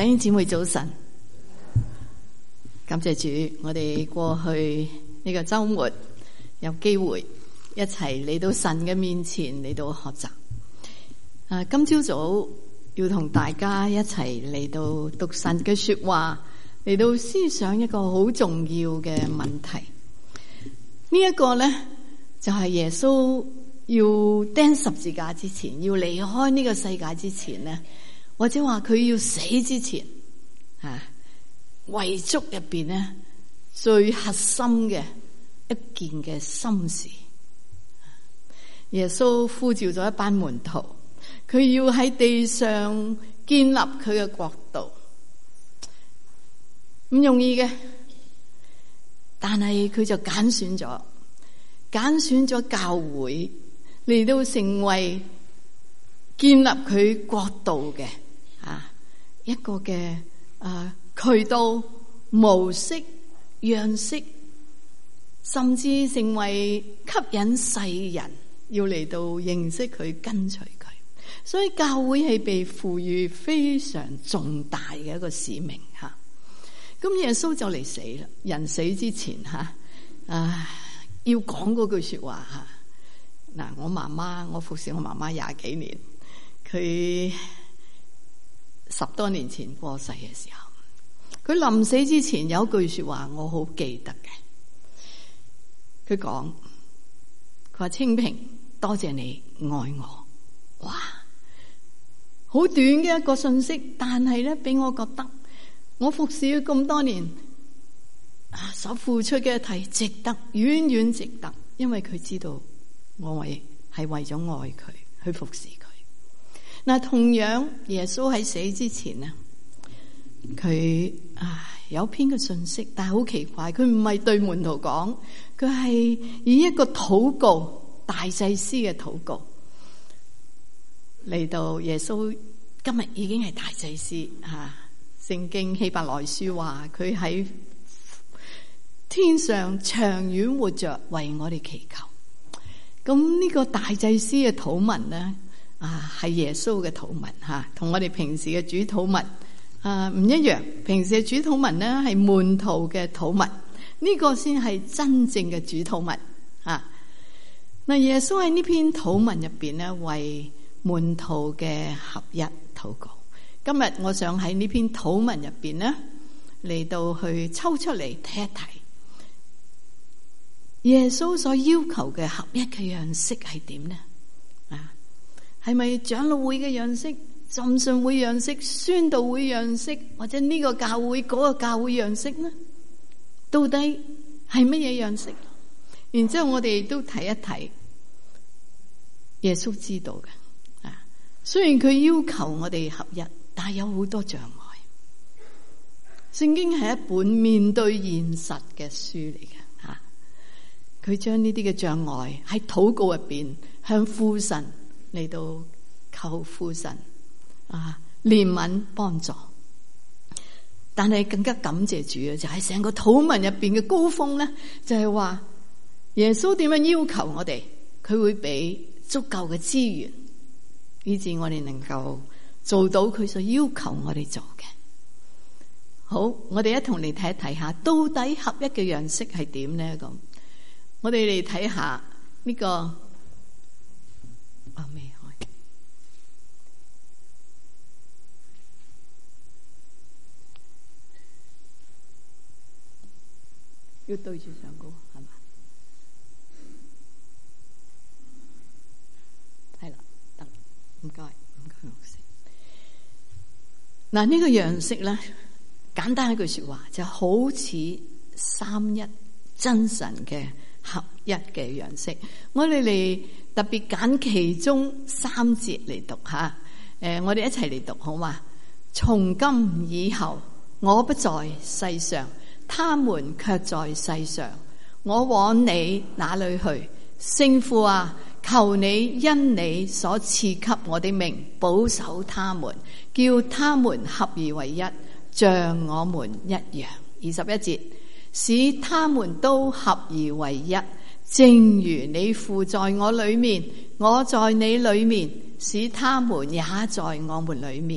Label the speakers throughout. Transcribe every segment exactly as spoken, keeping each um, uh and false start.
Speaker 1: 弟兄姊妹早晨，感謝主，我哋過去呢個周末有機會一齊嚟到神嘅面前嚟到學習。啊，今朝早要同大家一齊嚟到讀神嘅說話，嚟到思想一個好重要嘅問題。呢一個咧就係耶穌要釘十字架之前，要離開呢個世界之前咧，或者話佢要死之前，啊，遺囑入邊咧最核心嘅一件嘅心事。耶穌呼召咗一班門徒，佢要喺地上建立佢嘅國度，唔容易嘅，但係佢就揀選咗，揀選咗教會嚟到成為建立佢國度嘅啊一個嘅啊渠道、模式、樣式，甚至成為吸引世人要嚟到認識佢、跟隨佢。所以教會係被賦予非常重大嘅一個使命吓。咁耶穌就嚟死啦，人死之前吓，啊要講嗰句說話吓。嗱，我媽媽，我服侍我媽媽廿幾年，佢十多年前過世嘅時候，佢臨死之前有一句說話我好記得嘅。佢講，佢話清平，多謝你愛我。哇，好短嘅一個信息，但係咧俾我覺得我服侍佢咁多年啊，所付出嘅一切值得，遠遠值得，因為佢知道我為係為咗愛佢去服侍佢。嗱，同樣耶穌喺死之前呢，佢啊有篇嘅信息，但係好奇怪，佢唔係對門徒講，佢係以一個禱告，大祭司嘅禱告嚟到。耶穌今日已經係大祭司啊，聖經希伯來書話佢喺天上長遠活着，為我哋祈求。咁呢個大祭司嘅禱文呢，啊係耶穌嘅禱文吓，同我哋平時嘅主禱文啊唔一樣。平時嘅主禱文呢係門徒嘅禱文，呢個先係真正嘅主禱文啊。嗱，耶穌喺呢篇禱文入邊呢，為門徒嘅合一禱告。今日我想喺呢篇禱文入邊呢，嚟到去抽出嚟睇一睇。耶穌所要求嘅合一嘅樣式係點呢？啊，係咪長老會嘅樣式、浸信會樣式、宣道會樣式，或者呢個教會嗰個教會樣式呢？到底係乜嘢樣式？然之後我哋都睇一睇，耶穌知道嘅。啊，雖然佢要求我哋合一，但係有好多障礙。聖經係一本面對現實嘅書嚟嘅。佢將呢啲嘅障礙喺禱告入邊向父神嚟到求父神啊憐憫幫助。但係更加感謝主嘅就係成個禱文入邊嘅高峰咧，就係話耶穌點樣要求我哋，佢會俾足夠嘅資源，以致我哋能夠做到佢所要求我哋做嘅。好，我哋一同嚟睇一睇下，到底合一嘅樣式係點咧？咁我哋嚟睇下呢個啊未開，要對住上高係嘛？係啦，得，唔該，唔該老師。嗱，呢個樣式咧，簡單一句說話，就好似三一真神嘅合一嘅樣式。我哋嚟特別揀其中三節嚟讀吓，誒，我哋一齊嚟讀好嘛？從今以後，我不在世上，他們卻在世上。我往你那裏去，聖父啊，求你因你所賜給我的名保守他們，叫他們合而為一，像我們一樣。二十一節，使他們都合而為一，正如你父在我裏面，我在你裏面，使他們也在我們裏面，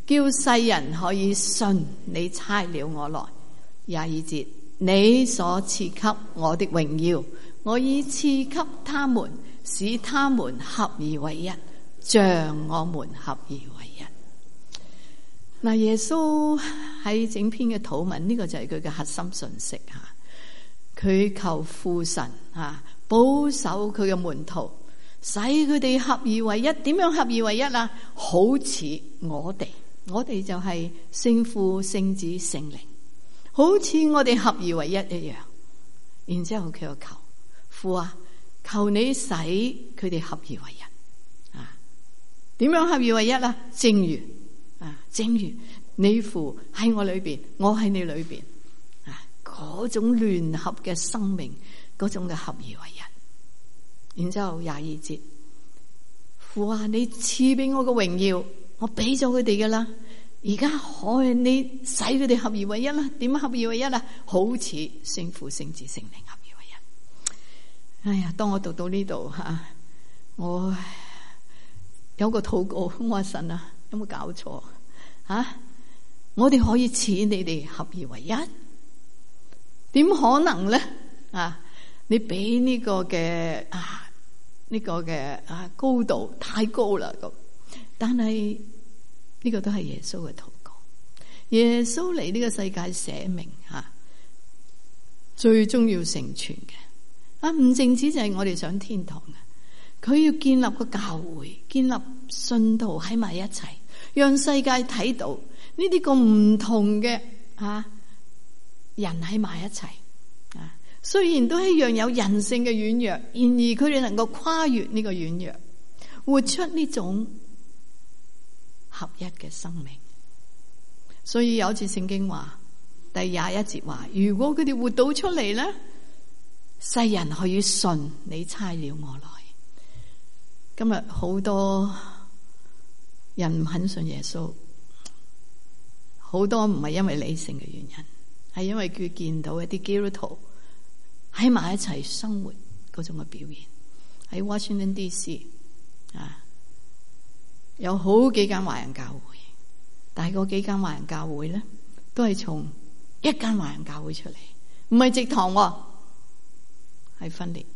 Speaker 1: 叫世人可以信你差了我來。廿二節，你所賜給我的榮耀，我已賜給他們，使他們合而為一，像我們合而為一。嗱，耶穌喺整篇嘅禱文，呢、這個就係佢嘅核心信息吓。佢求父神啊保守佢嘅門徒，使佢哋合而為一。點樣合而為一啊？好似我哋，我哋就係聖父、聖子、聖靈，好似我哋合而為一一樣。然之後佢又求父啊，求你使佢哋合而為一啊。點樣合而為一啊？正如啊，正如你父喺我裏邊，我喺你裏邊啊，嗰種聯合嘅生命，嗰種嘅合而為一。然之後廿二節，父啊，你賜俾我個榮耀，我俾咗佢哋噶啦，而家可以你使佢哋合而為一啦。點合而為一啊？好似聖父、聖子、聖靈合而為一。哎呀，當我讀到呢度吓，我有個禱告，我話神啊，有冇搞錯啊？我哋可以似你哋合而為一？點可能咧？啊，你俾呢個嘅啊呢個嘅啊高度太高啦咁。但係呢個都係耶穌嘅禱告。耶穌嚟呢個世界寫明吓，最終要成全嘅啊，唔淨止就係我哋上天堂嘅，佢要建立個教會，建立信徒喺埋一齊，讓世界睇到呢啲咁唔同嘅啊人喺埋一齊啊。雖然都一樣有人性嘅軟弱，然而佢哋能夠跨越呢個軟弱，活出呢種合一嘅生命。所以有一次聖經話，第廿一節話，如果佢哋活到出嚟咧，世人可以信你差了我來。今日好多人唔肯信耶穌，好多唔係因為理性嘅原因，係因為佢見到一啲基督徒喺埋一齊生活嗰種嘅表現。喺 Washington D C 啊，有好幾間華人教會，但係嗰幾間華人教會咧，都係從一間華人教會出嚟，唔係直堂，係分裂。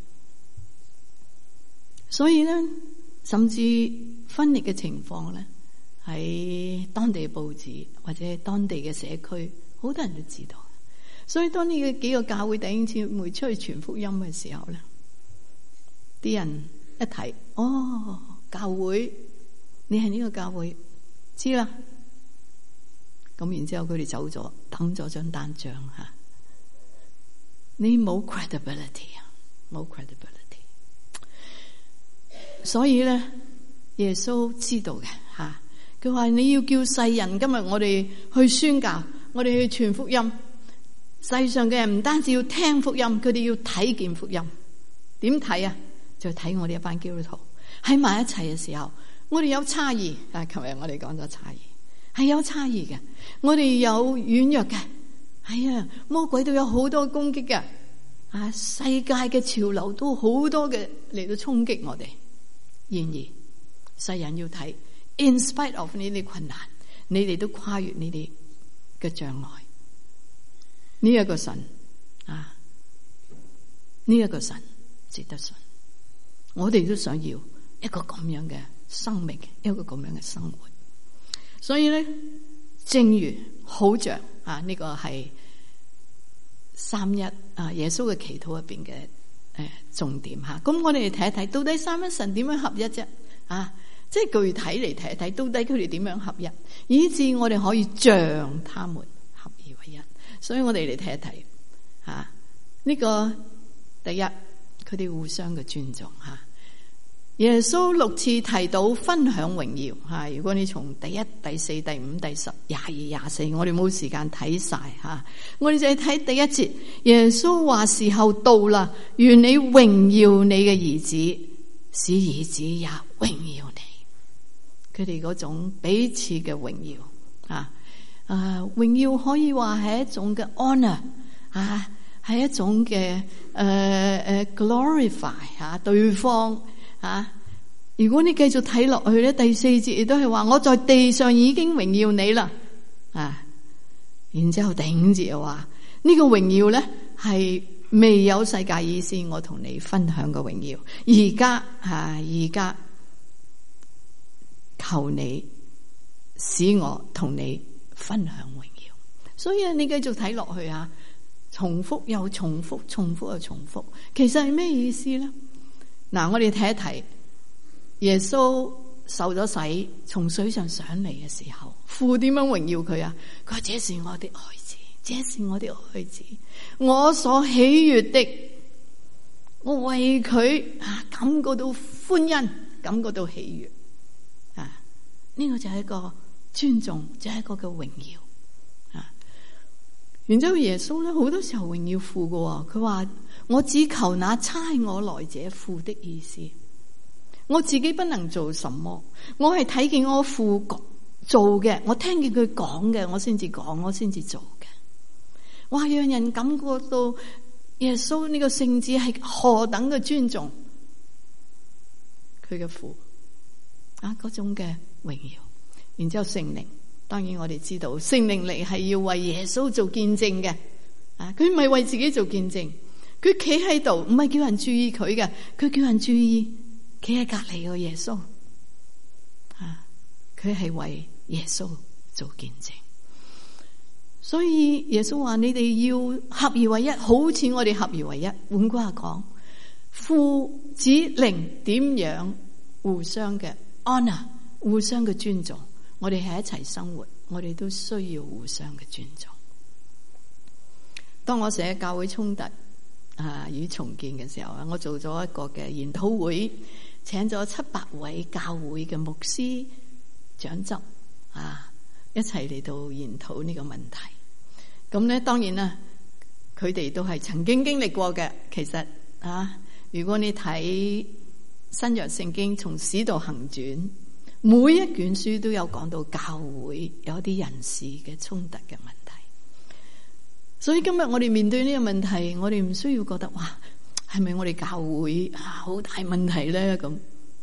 Speaker 1: 所以咧，甚至分裂嘅情況咧，喺當地嘅報紙或者當地嘅社區，好多人都知道。所以當呢個幾個教會弟兄姊妹出去傳福音嘅時候咧，啲人一睇，哦，教會，你係呢個教會，知啦。咁然之後佢哋走咗，等咗張單張吓，你冇 credibility 啊，冇 credibility。所以咧，耶穌知道嘅吓，佢話你要叫世人，今日我哋去宣教，我哋去傳福音。世上嘅人唔單止要聽福音，佢哋要睇見福音。點睇啊？就睇我哋一班基督徒喺埋一齊嘅時候，我哋有差異。啊，琴日我哋講咗差異，係有差異嘅。我哋有軟弱嘅，係啊，魔鬼都有好多攻擊嘅。啊，世界嘅潮流都好多嘅嚟到衝擊我哋。然而，世人要睇 ，in spite of 呢啲困難，你哋都跨越呢啲嘅障礙。呢一個神啊，呢一個神值得信。我哋都想要一個咁樣嘅生命，一個咁樣嘅生活。所以咧，正如好像啊，呢個係三一啊，耶穌嘅祈禱入邊嘅誒重點吓。咁我哋嚟睇一睇，到底三一神點樣合一啫？啊，即係具體嚟睇一睇，到底佢哋點樣合一，以致我哋可以像他們合而為一。所以我哋嚟睇一睇，吓、啊、呢、這個第一，佢哋互相嘅尊重吓、啊。耶穌六次提到分享榮耀吓、啊，如果你從第一、第四、第五、第十、廿二、廿四，我哋冇時間睇晒吓，我哋就係睇第一節。耶穌話：時候到啦，願你榮耀你嘅兒子，使兒子也榮耀你。佢哋嗰種彼此嘅榮耀啊。啊，榮耀可以話係一種嘅 honor 啊，係一種嘅誒誒 glorify 吓對方啊， 如果你繼續睇落去咧，第四節亦都係話我在地上已經榮耀你啦，啊，然之後第五節又話呢個榮耀咧係未有世界以先我同你分享嘅榮耀，而家啊而家求你使我同你分享榮耀。所以你繼續睇落去啊，重複又重複，重複又重複，其實係咩意思咧？嗱，我哋睇一睇。耶穌受咗洗，從水上上嚟嘅時候，父點樣榮耀佢啊？佢話：這是我的愛子，這是我的愛子，我所喜悅的，我為佢啊感覺到歡欣，感覺到喜悅啊！呢、這個就係一個尊重，就係、是、一個嘅榮耀啊！然之後耶穌咧好多時候榮耀父嘅，佢話：我只求那差我來者父的意思。我自己不能做什麼，我係睇見我父做嘅，我聽見佢講嘅，我先至講，我先至做嘅。哇！讓人感覺到耶穌呢個聖子係何等嘅尊重佢嘅父啊，嗰種嘅榮耀。然之後聖靈，當然我哋知道聖靈嚟係要為耶穌做見證嘅啊，佢唔係為自己做見證，佢企喺度唔係叫人注意佢嘅，佢叫人注意。企喺隔籬個耶穌，啊，佢係為耶穌做見證，所以耶穌話：你哋要合而為一，好似我哋合而為一。換句話講，父子靈點樣互相嘅 honor，互相嘅尊重，我哋喺一齊生活，我哋都需要互相嘅尊重。當我寫教會衝突啊與重建嘅時候啊，我做咗一個嘅研討會。請咗七百位教會嘅牧師長執啊，一齊嚟到研討呢個問題。咁咧，當然啦，佢哋都係曾經經歷過嘅。其實啊，如果你睇新約聖經從使徒行傳，每一卷書都有講到教會有啲人事嘅衝突嘅問題。所以今日我哋面對呢個問題，我哋唔需要覺得哇，係咪我哋教會啊好大問題咧？咁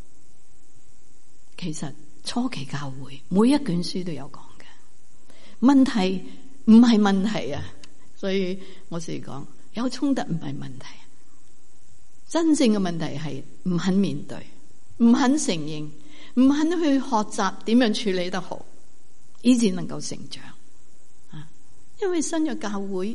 Speaker 1: 其實初期教會每一卷書都有講嘅問題，唔係問題啊！所以我時講有衝突唔係問題，真正嘅問題係唔肯面對，唔肯承認，唔肯去學習點樣處理得好，以至能夠成長啊！因為新約教會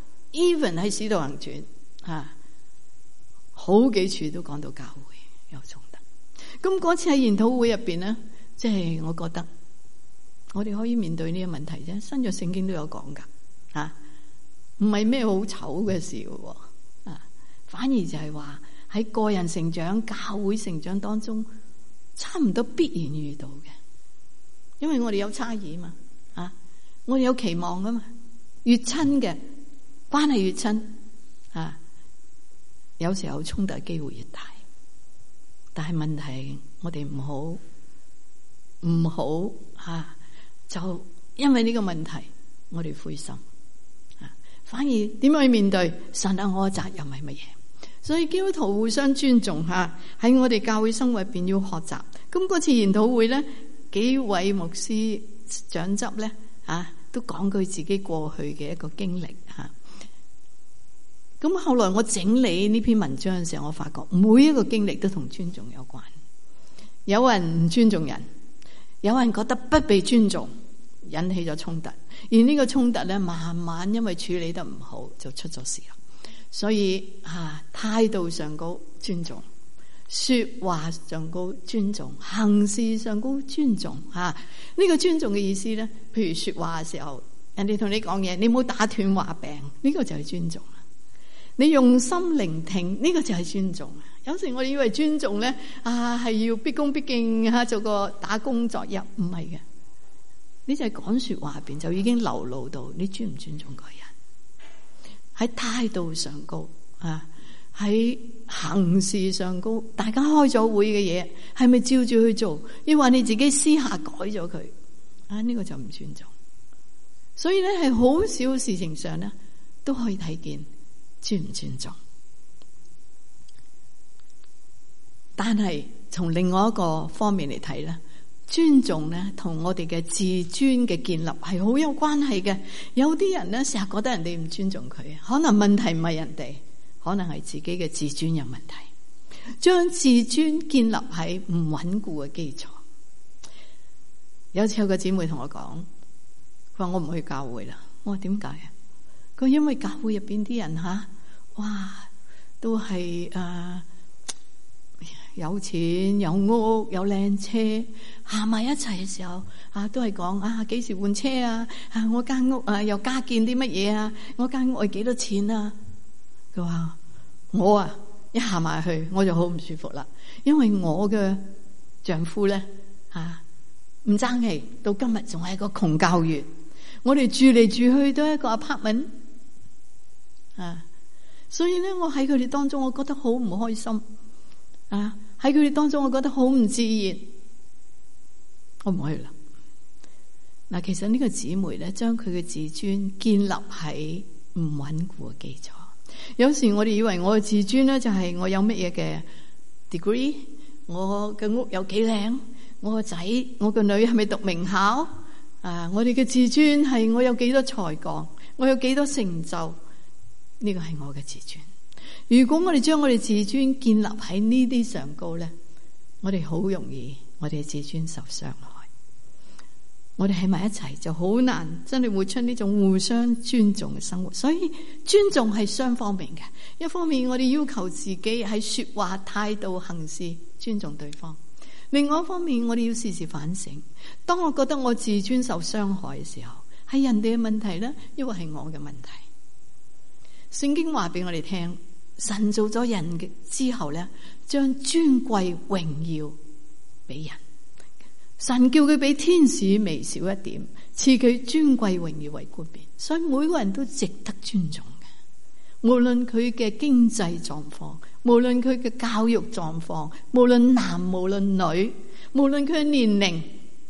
Speaker 1: even 喺使徒行傳啊。好幾處都講到教會有衝突，咁嗰次喺研討會入邊咧，即係我覺得我哋可以面對呢個問題啫。新約聖經都有講噶，啊，唔係咩好醜嘅事嘅，啊，反而就係話喺個人成長、教會成長當中，差唔多必然遇到嘅，因為我哋有差異嘛，啊，我哋有期望噶嘛，越親嘅關係越親，啊。有時候衝突機會越大，但係問題我哋唔好唔好吓，就因為呢個問題我哋灰心啊，反而點樣去面對神啊？我嘅責任係乜嘢？所以基督徒互相尊重吓，喺我哋教會生活入邊要學習。咁嗰次研討會咧，幾位牧師長執咧啊，都講佢自己過去嘅一個經歷吓。咁後來我整理呢篇文章嘅時候，我發覺每一個經歷都同尊重有關。有人唔尊重人，有人覺得不被尊重，引起咗衝突。而呢個衝突咧，慢慢因為處理得唔好，就出咗事啦。所以啊，態度上高尊重，說話上高尊重，行事上高尊重。吓、啊，呢、這個尊重嘅意思咧，譬如說話嘅時候，人哋同你講嘢，你唔好打斷話柄，呢、這個就係尊重。你用心聆聽，呢、這個就係尊重。有時我哋以為尊重咧啊，係要畢恭畢敬吓，做個打工作業，唔係嘅。你就係講說話入邊就已經流露到你尊唔尊重個人。喺態度上高啊，喺行事上高，大家開咗會嘅嘢係咪照住去做？抑或你自己私下改咗佢啊？呢、這個就唔尊重。所以咧，係好少事情上咧都可以睇見尊唔尊重。但係從另外一個方面嚟睇咧，尊重咧同我哋嘅自尊嘅建立係好有關係嘅。有啲人咧成日覺得人哋唔尊重佢，可能問題唔係人哋，可能係自己嘅自尊有問題，將自尊建立喺唔穩固嘅基礎。有次有個姊妹同我講，佢話我唔去教會啦。我話點解啊？佢因為教會入邊啲人吓，哇，都係誒、呃、有錢有屋有靚車，行埋一齊嘅時候啊，都係講啊幾時換車啊？啊我間屋啊又加建啲乜嘢啊？我間屋係幾多錢啊？佢話我啊一行埋去我就好唔舒服啦，因為我嘅丈夫咧吓唔爭氣，到今日仲係一個窮教員。我哋住嚟住去都係一個 apartment 啊，所以咧我喺佢哋當中我覺得好唔開心啊，喺佢哋當中我覺得好唔自然，我唔去啦。嗱，其實呢個姊妹咧將佢嘅自尊建立喺唔穩固嘅基礎。有時我哋以為我嘅自尊咧就係我有乜嘢嘅 degree， 我嘅屋有幾靚，我個仔我個女係咪讀名校啊？我哋嘅自尊係我有幾多才幹，我有幾多成就，呢個係我嘅自尊。如果我哋將我哋自尊建立喺呢啲上高咧，我哋好容易我哋嘅自尊受傷害。我哋喺埋一齊就好難真係活出呢種互相尊重嘅生活。所以尊重係雙方面嘅，一方面我哋要求自己喺說話態度行事尊重對方，另外一方面我哋要時時反省，當我覺得我自尊受傷害嘅時候，係人哋嘅問題呢，抑或係我嘅問題？聖經話俾我哋聽，神造咗人嘅之後呢，將尊貴榮耀俾人，神叫佢比天使微小一點，賜佢尊貴榮耀為冠冕，所以每個人都值得尊重嘅，無論佢嘅經濟狀況，無論佢嘅教育狀況，無論男無論女，無論佢嘅年齡。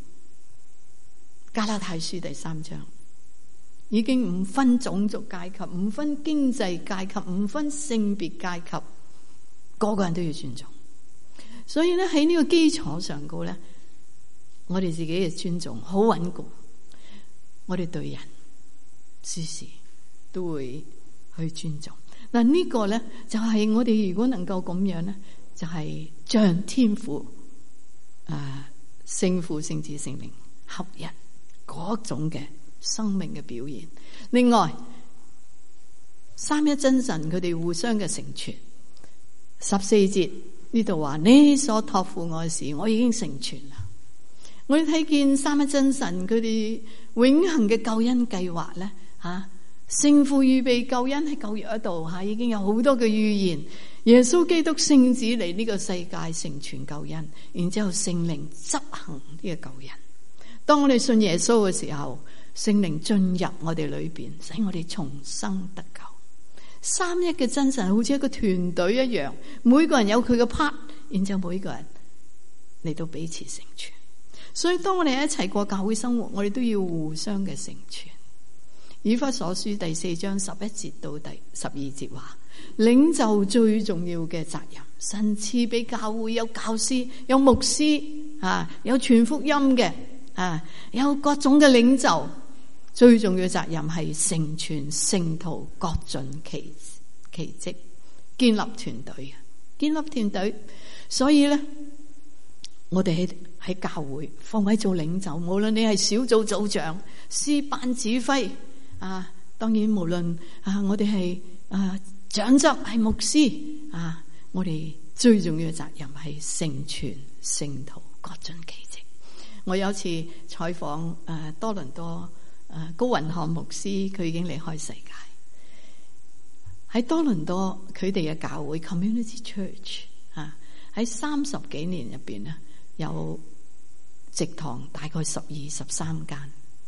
Speaker 1: 加拉太書第三章已經唔分種族階級，唔分經濟階級，唔分性別階級，個個人都要尊重。所以咧喺呢個基礎上高咧，我哋自己嘅尊重好穩固，我哋對人事事都會去尊重。嗱，呢個咧就係我哋如果能夠咁樣咧，就係像天父誒聖父聖子聖靈合一嗰種嘅生命嘅表現。另外三一真神佢哋互相嘅成全。十四節呢度話，你所託付我嘅事我已經成全啦。我哋睇見三一真神佢哋永恆嘅救恩計劃咧吓，聖父預備救恩喺舊約嗰度吓，已經有好多嘅預言，耶穌基督聖子嚟呢個世界成全救恩，然之後聖靈執行呢個救恩。當我哋信耶穌嘅時候，聖靈進入我哋裏邊，使我哋重生得救。三一嘅真神好似一個團隊一樣，每個人有佢嘅 part， 然之後每個人嚟到彼此成全。所以當我哋一齊過教會生活，我哋都要互相嘅成全。以弗所書第四章十一節到第十二節話，領袖最重要嘅責任，神賜俾教會有教師、有牧師啊，有傳福音嘅啊，有各種嘅領袖。最重要嘅責任係成全聖徒，各盡其其職，建立團隊，建立團隊。所以咧，我哋喺喺教會放位做領袖，無論你係小組組長、詩班指揮啊，當然無論啊，我哋係啊長執係牧師啊，我哋最重要嘅責任係成全聖徒，各盡其職。我有一次採訪誒多倫多。誒，高雲漢牧師佢已經離開世界。喺多倫多佢哋嘅教會 Community Church 啊，喺三十幾年入邊咧，有植堂大概十二十三間。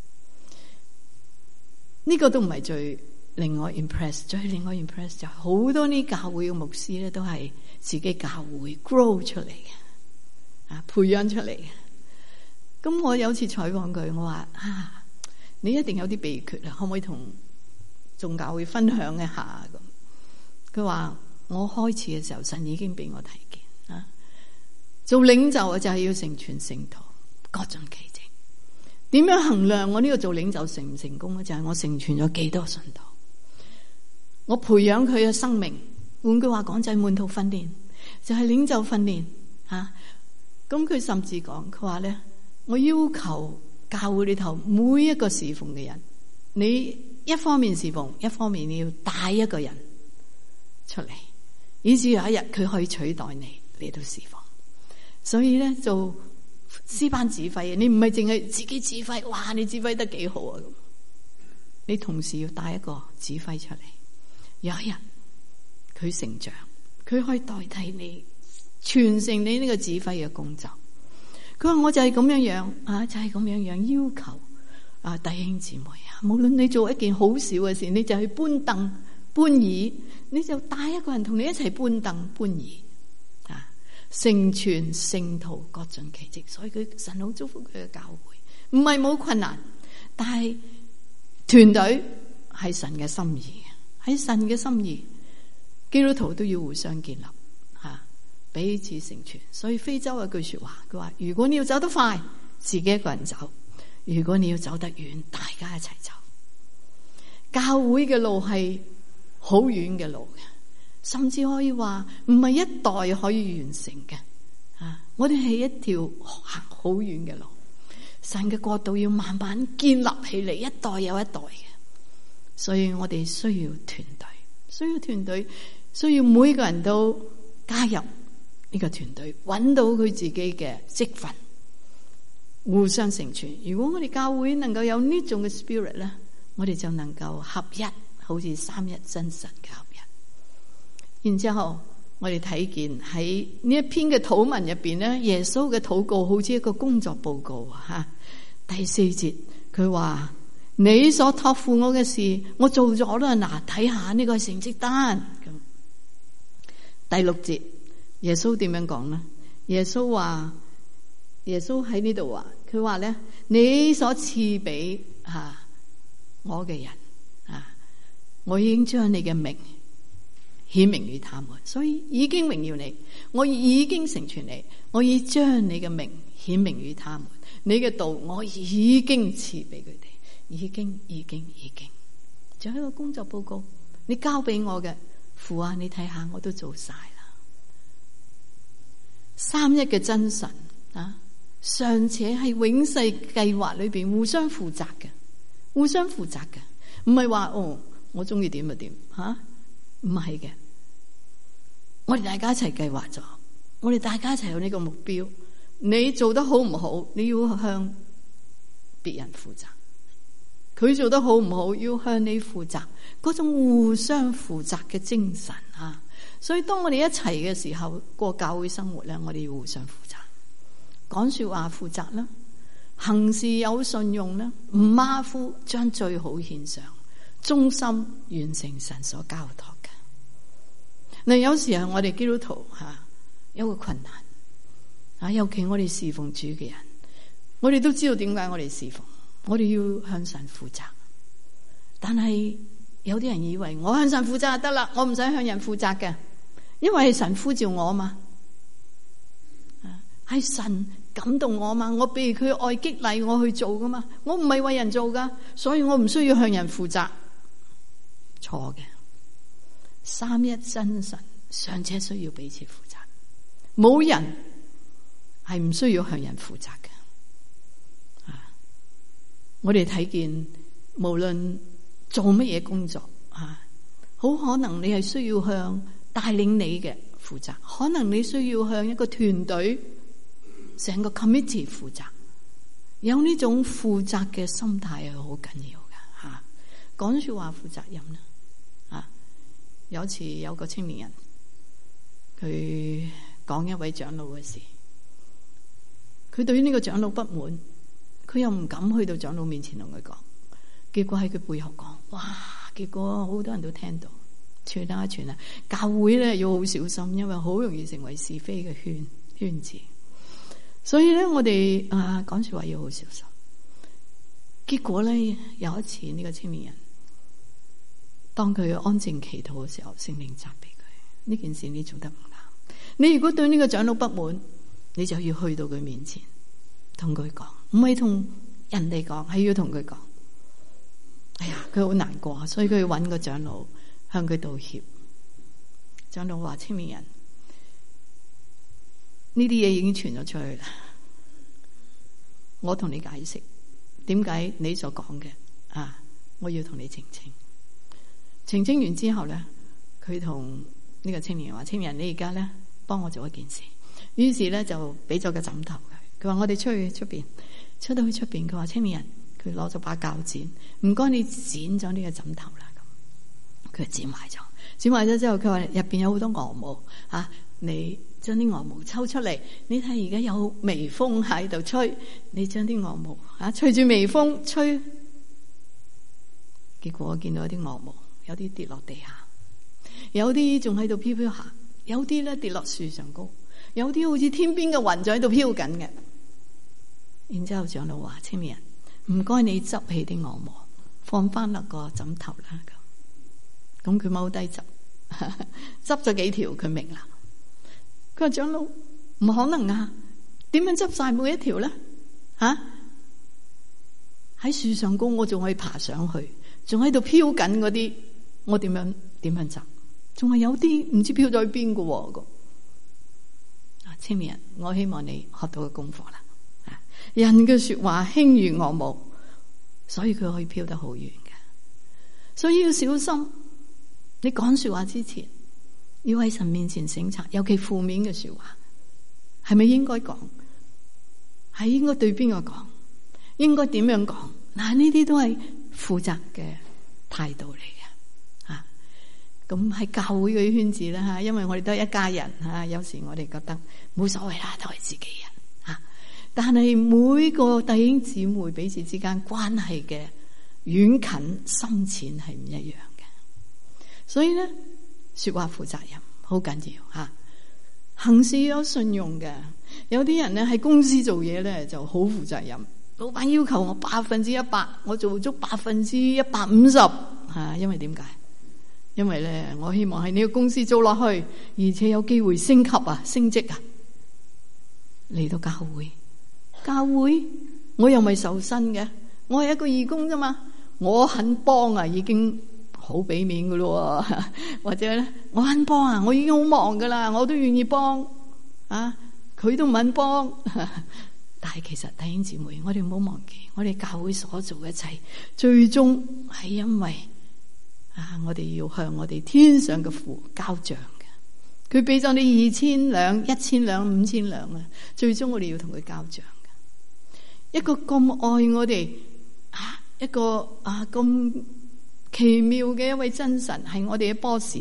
Speaker 1: 呢個都唔係最令我 impress， 最令我 impress 就係好多呢教會嘅牧師咧，都係自己教會 grow 出嚟嘅，啊培養出嚟嘅。咁我有次採訪佢，我話啊。你一定有啲秘訣啦，可唔可以同眾教會分享一下咁？佢話我開始嘅時候，神已經俾我睇見啊。 做領袖就係要成全聖徒，各盡其職。點樣衡量我呢個做領袖成唔成功咧？就係、是、我成全咗幾多信徒，我培養佢嘅生命。換句話講，就係門徒訓練，就係、是、領袖訓練吓。咁、啊、佢甚至講，佢話咧，我要求教會裏頭每一個侍奉嘅人，你一方面侍奉，一方面你要帶一個人出嚟，以至有一日佢可以取代你嚟到侍奉。所以咧，做詩班指揮，你唔係淨係自己指揮，哇！你指揮得幾好啊！咁你同時要帶一個指揮出嚟，有一日佢成長，佢可以代替你，傳承你呢個指揮嘅工作。佢話我就係咁樣樣啊，就係、是、咁樣樣要求啊，弟兄姊妹啊，無論你做一件好小嘅事，你就去搬凳搬椅，你就帶一個人同你一齊搬凳搬椅。成全聖徒，各盡其職，所以佢神好祝福佢嘅教會，唔係冇困難，但係團隊係神嘅心意，喺神嘅心意，基督徒都要互相建立，吓彼此成全。所以非洲有句說話，佢話：如果你要走得快，自己一個人走；如果你要走得遠，大家一齊走。教會嘅路係好遠嘅路嘅。甚至可以話唔係一代可以完成嘅，啊！我哋係一條行好遠嘅路，神嘅國度要慢慢建立起嚟，一代又一代嘅。所以我哋需要團隊，需要團隊，需要每個人都加入呢個團隊，揾到佢自己嘅職分，互相成全。如果我哋教會能夠有呢種嘅 spirit 咧，我哋就能夠合一，好似三一真神嘅合一。然之後，我哋睇見喺呢一篇嘅禱文入邊咧，耶穌嘅禱告好似一個工作報告啊！第四節佢話：你所託付我嘅事，我做咗啦。嗱，睇下呢個成績單。咁第六節，耶穌點樣講呢？耶穌話：耶穌喺呢度話，佢話咧，你所賜俾啊我嘅人啊，我已經將你嘅名顯明於他們，所以已經榮耀你，我已經成全你，我已將你嘅名顯明於他們，你嘅道我已經賜俾佢哋，已經已經已經，仲有一個工作報告，你交俾我嘅父啊，你睇下我都做晒啦。三一嘅真神啊，尚且係永世計劃裏邊互相負責嘅，互相負責嘅，唔係話哦我中意點就點吓，唔係嘅。我哋大家一齊計劃咗，我哋大家一齊有呢個目標。你做得好唔好，你要向別人負責；佢做得好唔好，要向你負責。嗰種互相負責嘅精神啊！所以當我哋一齊嘅時候，過教會生活咧，我哋要互相負責，講說話負責啦，行事有信用啦，唔馬虎，將最好獻上，忠心完成神所交託。嗱，有時候我哋基督徒吓有個困難啊，尤其我哋侍奉主嘅人，我哋都知道點解我哋侍奉，我哋要向神負責。但係有啲人以為我向神負責就得啦，我唔使向人負責嘅，因為係神呼召我嘛，係神感動我嘛，我被佢愛激勵我去做噶嘛，我唔係為人做噶，所以我唔需要向人負責。錯嘅。三一真神尚且需要彼此負責，冇人係唔需要向人負責嘅。啊，我哋睇見無論做乜嘢工作啊，好可能你係需要向帶領你嘅負責，可能你需要向一個團隊成個 committee 負責。有呢種負責嘅心態係好緊要嘅吓，講說話負責任啦。有一次有個青年人，佢講一位長老嘅事，佢對於呢個長老不滿，佢又唔敢去到長老面前同佢講，結果喺佢背後講，哇！結果好多人都聽到，傳啊傳啊，教會咧要好小心，因為好容易成為是非嘅圈圈子，所以咧我哋啊講說話要好小心。結果咧有一次呢個青年人，當佢安靜祈禱嘅時候，聖靈責備佢：呢件事你做得唔啱。你如果對呢個長老不滿， 你就要去到佢面前，同佢講，唔係同人哋講，係要同佢講。哎呀，佢好難過，所以佢要揾個長老向佢道歉。長老話：青年人，呢啲嘢已經傳咗出去啦。我同你解釋點解你所講嘅啊，我要同你澄清。澄清完之後咧，佢同呢個青年人話：青年人，你而家咧幫我做一件事。於是咧就俾咗個枕頭佢。佢話：我哋出去出邊，出到去出邊。佢話：青年人，佢攞咗把鉸剪，唔該你剪咗呢個枕頭啦。咁佢剪埋咗，剪埋咗之後，佢話入邊有好多鵝毛啊，你將啲鵝毛抽出嚟，你睇而家有微風喺度吹，你將啲鵝毛啊隨住微風吹。結果我見到啲鵝毛有啲跌落地下，有啲仲喺度飄飄下，有啲咧跌落樹上高，有啲好似天邊嘅雲就喺度飄緊嘅。然之後長老話：青年人，唔該你執起啲鵝毛，放翻落個枕頭啦。咁，咁佢踎低執，執咗幾條，佢明啦。佢話：長老，唔可能啊！點樣執晒每一條咧？吓，喺樹上高，我仲可以爬上去，仲喺度飄緊嗰啲，我點樣點樣執？仲係有啲唔知飄咗去邊個。啊，青年人，我希望你學到個功課啦。人嘅說話輕如鵝毛，所以佢可以飄得好遠嘅。所以要小心，你講說話之前，要喺神面前省察，尤其負面嘅說話，係咪應該講？係應該對邊個講？應該點樣講？嗱，呢啲都係負責嘅態度嚟嘅。啊，咁喺教會嘅圈子咧吓，因為我哋都係一家人吓，有時我哋覺得冇所謂啦，都係自己人。但係每個弟兄姊妹彼此之間關係嘅遠近深淺係唔一樣嘅，所以咧說話負責任好緊要吓，行事有信用嘅。有啲人咧喺公司做嘢咧就好負責任，老闆要求我百分之一百，我做足百分之一百五十吓，因為點解？因為咧我希望喺呢個公司做落去，而且有機會升級啊、升職啊。嚟到教會。教會我又咪受薪嘅，我係一個義工啫嘛，我肯幫啊，已經好俾面噶咯。或者咧，我肯幫啊，我已經好忙噶啦，我都願意幫啊，佢都唔肯幫。但係其實弟兄姊妹，我哋唔好忘記，我哋教會所做嘅一切，最終係因為啊，我哋要向我哋天上嘅父交賬嘅。佢俾咗你二千兩、一千兩、五千兩啊，最終我哋要同佢交賬。一個咁愛我哋啊，一個啊咁奇妙嘅一位真神，係我哋嘅 boss，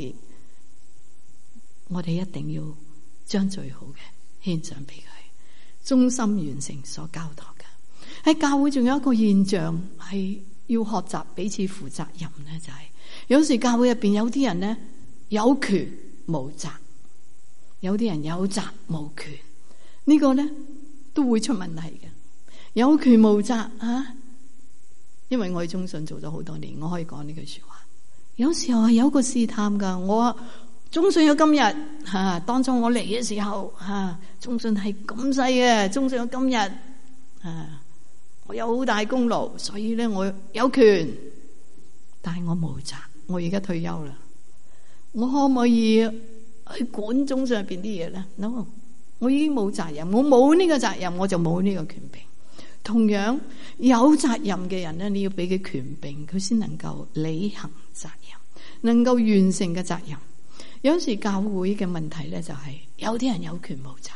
Speaker 1: 我哋一定要將最好嘅獻上俾佢，忠心完成所交託嘅。喺教會仲有一個現象係要學習彼此負責任咧，就係、是、有時教會入邊有啲人咧有權無責，有啲人有責無權，這個、呢個咧都會出問題嘅。有權無責啊！因為我喺中信做咗好多年，我可以講呢句說話。有時候係有個試探噶，我中信有今日吓、啊，當初我嚟嘅時候吓、啊，中信係咁細嘅，中信有今日啊，我有好大功勞，所以咧我有權，但係我無責。我而家退休啦，我可唔可以去管中信入邊啲嘢咧 ？No， 我已經冇責任，我冇呢個責任，我就冇呢個權柄。同樣有責任嘅人咧，你要俾佢權柄，佢先能夠履行責任，能夠完成嘅責任。有時教會嘅問題咧，就係有啲人有權無責，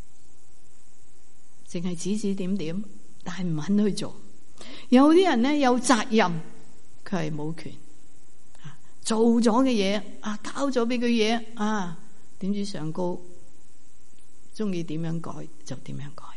Speaker 1: 淨係指指點點，但係唔肯去做。有啲人咧有責任，佢係冇權，做咗嘅嘢啊，交咗俾佢嘢啊，點知上高中意點樣改就點樣改。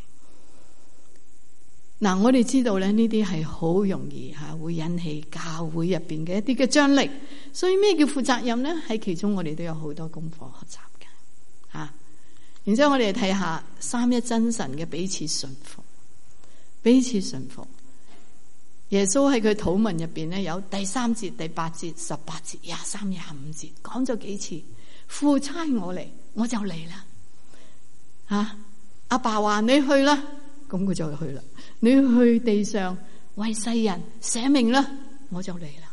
Speaker 1: 嗱，我哋知道咧，呢啲係好容易吓，會引起教會入邊嘅一啲嘅張力。所以咩叫負責任咧？喺其中我哋都有好多功課學習嘅吓。然之後我哋睇下三一真神嘅彼此順服，彼此順服。耶穌喺佢禱文入邊咧，有第三節、第八節、十八節、廿三、廿五節，講咗幾次。父差我嚟，我就嚟啦。吓， 阿爸話你去啦，咁佢就去啦。你去地上為世人捨命啦，我就嚟啦。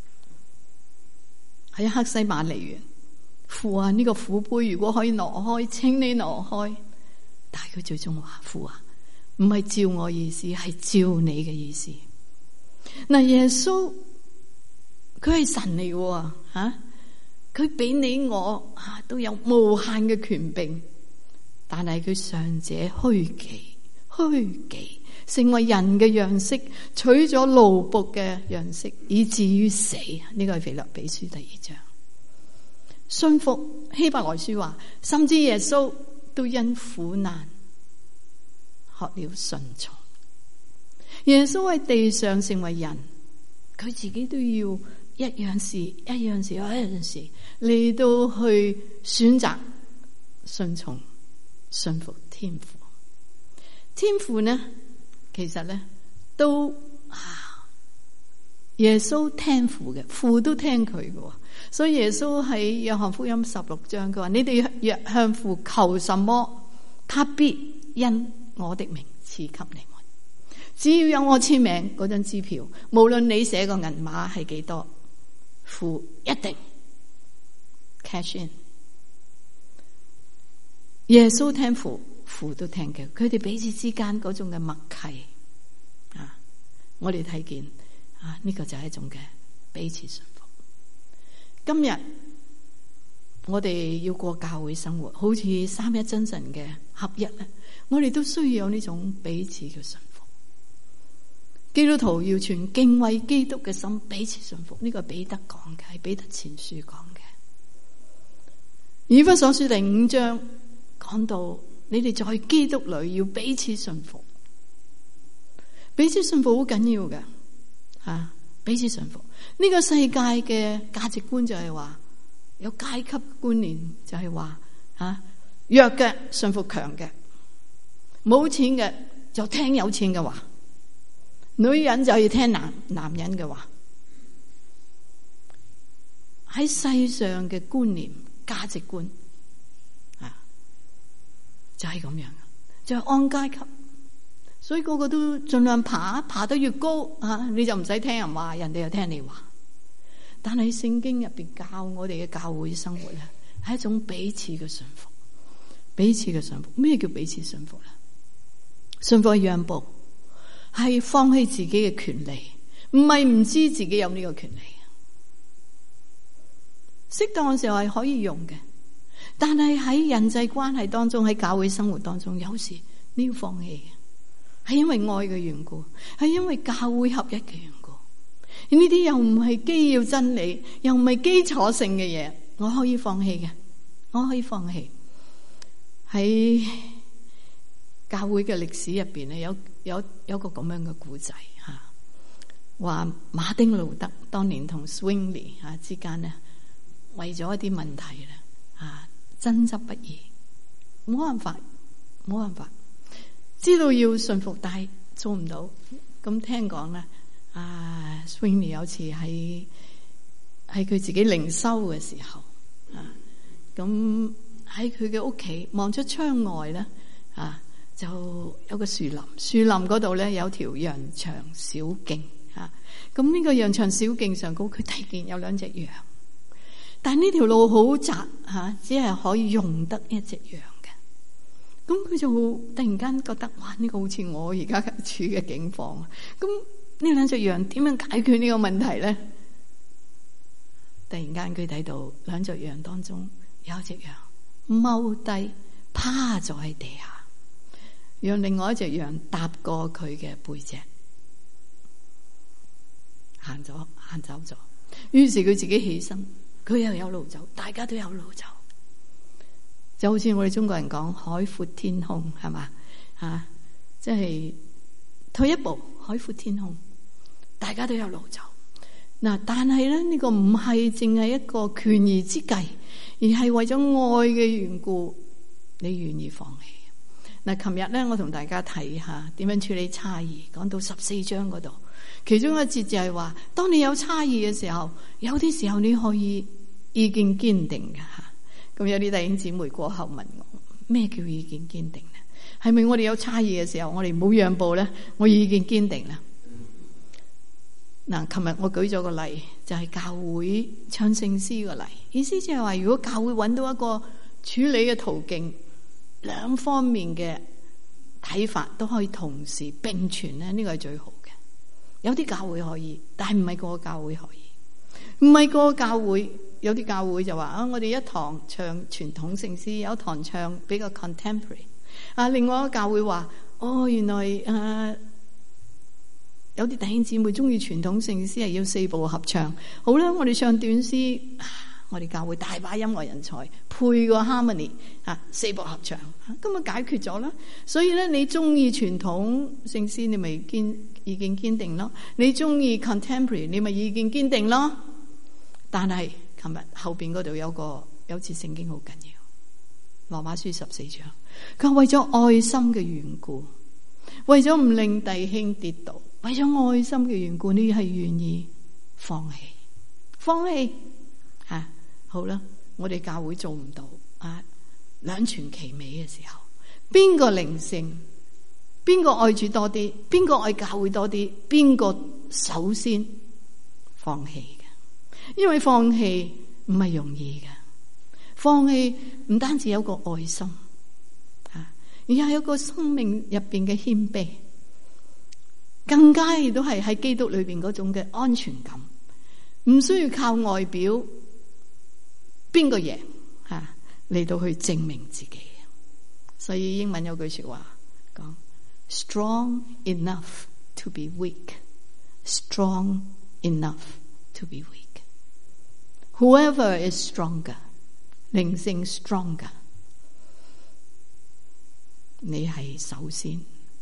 Speaker 1: 喺客西馬尼園，父啊，呢個苦杯如果可以挪開，請你挪開。但係佢最終話，父啊，唔係照我意思，係照你嘅意思。嗱，耶穌佢係神嚟嘅吓，佢比你我吓都有無限嘅權柄，但係佢上者虛己，虛己成為人嘅樣式，取咗奴僕嘅樣式，以至於死。呢個係腓立比書第二章。信服，希伯來書話，甚至耶穌都因苦難學了順從。耶穌喺地上成為人，佢自己都要一樣事一樣事一樣事嚟到去選擇順從信服天父。天父呢，其實呢都啊，耶穌聽父嘅，父都聽佢嘅。所以耶穌喺約翰福音十六章佢話：你哋若向父求什麼，他必因我的名賜給你們。只要有我簽名嗰張支票，無論你寫個銀碼係幾多，父一定 cash in。耶穌聽父，父都聽嘅，佢哋彼此之間嗰種嘅默契啊，我哋睇見啊，呢個就係一種嘅彼此信服。今日我哋要過教會生活，好似三一真神嘅合一咧，我哋都需要有呢種彼此嘅信服。基督徒要存敬畏基督嘅心，彼此信服。呢個係彼得講嘅，係彼得前書講嘅。以弗所書第五章講到，你哋在基督裏要彼此信服。彼此信服好緊要嘅，吓，彼此信服。呢個世界嘅價值觀就係話有階級觀念，就係話吓，弱嘅信服強嘅，冇錢嘅就聽有錢嘅話，女人就要聽男男人嘅話。喺世上嘅觀念價值觀啊，就係咁樣，就係按階級。所以個個都盡量爬，爬得越高啊，你就唔使聽人話，人哋又聽你話。但係聖經入邊教我哋嘅教會生活咧，係一種彼此嘅信服，彼此嘅信服。咩叫彼此信服咧？信服係讓步，係放棄自己嘅權利，唔係唔知自己有呢個權利。適當嘅時候係可以用嘅，但係喺人際關係當中，喺教會生活當中，有時你要放棄嘅。係因為愛嘅緣故，係因為教會合一嘅緣故。呢啲又唔係基要真理，又唔係基礎性嘅嘢，我可以放棄嘅，我可以放棄。喺教會嘅歷史入邊咧，有有有個咁樣嘅故仔吓，話馬丁路德當年同 Zwingli 吓之間咧，為咗一啲問題咧吓爭執不已，冇辦法，冇辦法。知道要順服，但係做唔到。咁聽講咧，啊 Zwingli 有次喺喺佢自己靈修嘅時候，啊，咁喺佢嘅屋企望出窗外咧，啊，就有個樹林，樹林嗰度咧有條羊腸小徑，啊，咁呢個羊腸小徑上高，佢睇見有兩隻羊，但係呢條路好窄，吓，啊，只係可以容得一隻羊。咁佢就突然間覺得，哇！呢個好似我而家處嘅境況。咁呢兩隻羊點樣解決呢個問題咧？突然間佢睇到兩隻羊當中有一隻羊踎低趴咗喺地下，讓另外一隻羊踏過佢嘅背脊，行咗行走咗。於是佢自己起身，佢又有路走，大家都有路走。就好似我哋中國人講海闊天空，係嘛啊？即係退一步，海闊天空，大家都有路走。嗱，但係咧呢個唔係淨係一個權宜之計，而係為咗愛嘅緣故，你願意放棄。嗱，琴日咧我同大家睇下點樣處理差異，講到十四章嗰度，其中一節就係話，當你有差異嘅時候，有啲時候你可以意見堅定嘅吓。咁有啲弟兄姊妹過後問我咩叫意見堅定咧？係咪我哋有差異嘅時候，我哋唔好讓步咧？我意見堅定啦。嗱，琴日我舉咗個例，就係、是、教會唱聖詩個例，意思就係話，如果教會揾到一個處理嘅途徑，兩方面嘅睇法都可以同時並存咧，呢個係最好嘅。有啲教會可以，但係唔係個個教會可以，唔係個個教會。有啲教會就話啊，我哋一堂唱傳統聖詩，有一堂唱比較 contemporary。啊，另外一個教會話，哦，原來誒、啊、有啲弟兄姊妹中意傳統聖詩係要四部合唱。好啦，我哋唱短詩，啊、我哋教會大把音樂人才配個 harmony 啊，四部合唱，咁啊解決咗啦。所以咧，你中意傳統聖詩，你咪堅意見堅定咯；你中意 contemporary， 你咪意見堅定咯。但係琴日後邊嗰度有個有次聖經好緊要，羅馬書十四章，佢話為咗愛心嘅緣故，為咗唔令弟兄跌倒，為咗愛心嘅緣故，你係願意放棄，放棄啊！好啦，我哋教會做唔到啊，兩全其美嘅時候，邊個靈性，邊個愛主多啲，邊個愛教會多啲，邊個首先放棄？因為放棄唔係容易嘅，放棄唔單止有個愛心，啊，而係有個生命入邊嘅謙卑，更加亦都係喺基督裏邊嗰種嘅安全感，唔需要靠外表邊個贏吓嚟到去證明自己。所以英文有句說話講 ：strong enough to be weak, strong enough to be weak。Whoever is stronger， 靈性 stronger， 你係首先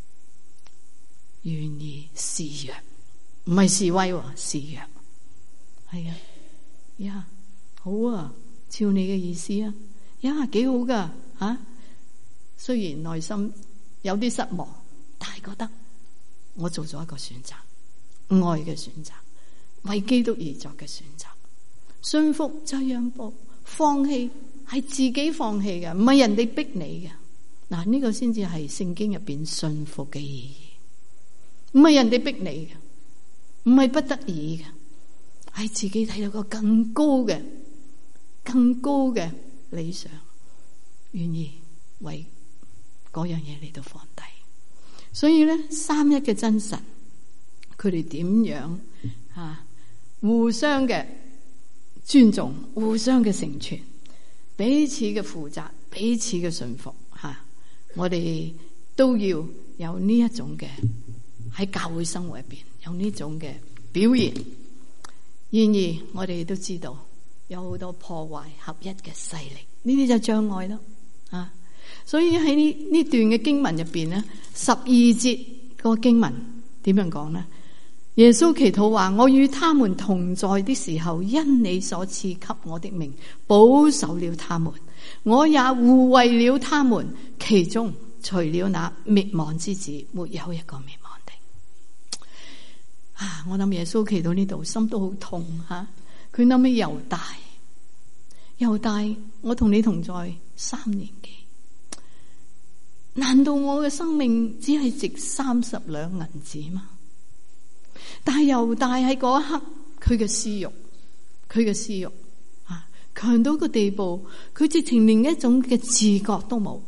Speaker 1: 願意示弱，唔係示威，示弱。係啊，呀，好啊，照你嘅意思啊，呀，幾好噶吓。雖然內心有啲失望，但係覺得我做咗一個選擇，愛嘅選擇，為基督而作嘅選擇。信服就係讓步，放棄係自己放棄嘅，唔係人哋逼你嘅。嗱，呢個先至係聖經入邊信服嘅意義，唔係人哋逼你嘅，唔係不得已嘅，係自己睇到個更高嘅、更高嘅理想，願意為嗰樣嘢嚟到放低。所以咧，三一嘅真神，佢哋點樣啊？互相嘅尊重，互相嘅成全，彼此嘅負責，彼此嘅順服吓，我哋都要有呢一種嘅喺教會生活入邊有呢種嘅表現。然而我哋都知道有好多破壞合一嘅勢力，呢啲就障礙咯啊！所以喺呢呢段嘅經文入邊咧，十二節個經文點樣講咧？耶穌祈禱話：我與他們同在的時候，因你所賜給我的名，保守了他們，我也護衛了他們，其中除了那滅亡之子，沒有一個滅亡的。啊！我諗耶穌祈禱呢度，心都好痛吓。佢諗起猶大，猶大，我同你同在三年幾，難道我嘅生命只係值三十兩銀子嗎？但係猶大喺嗰一刻，佢嘅私欲，佢嘅私欲啊，強到個地步，佢直情連一種嘅自覺都冇，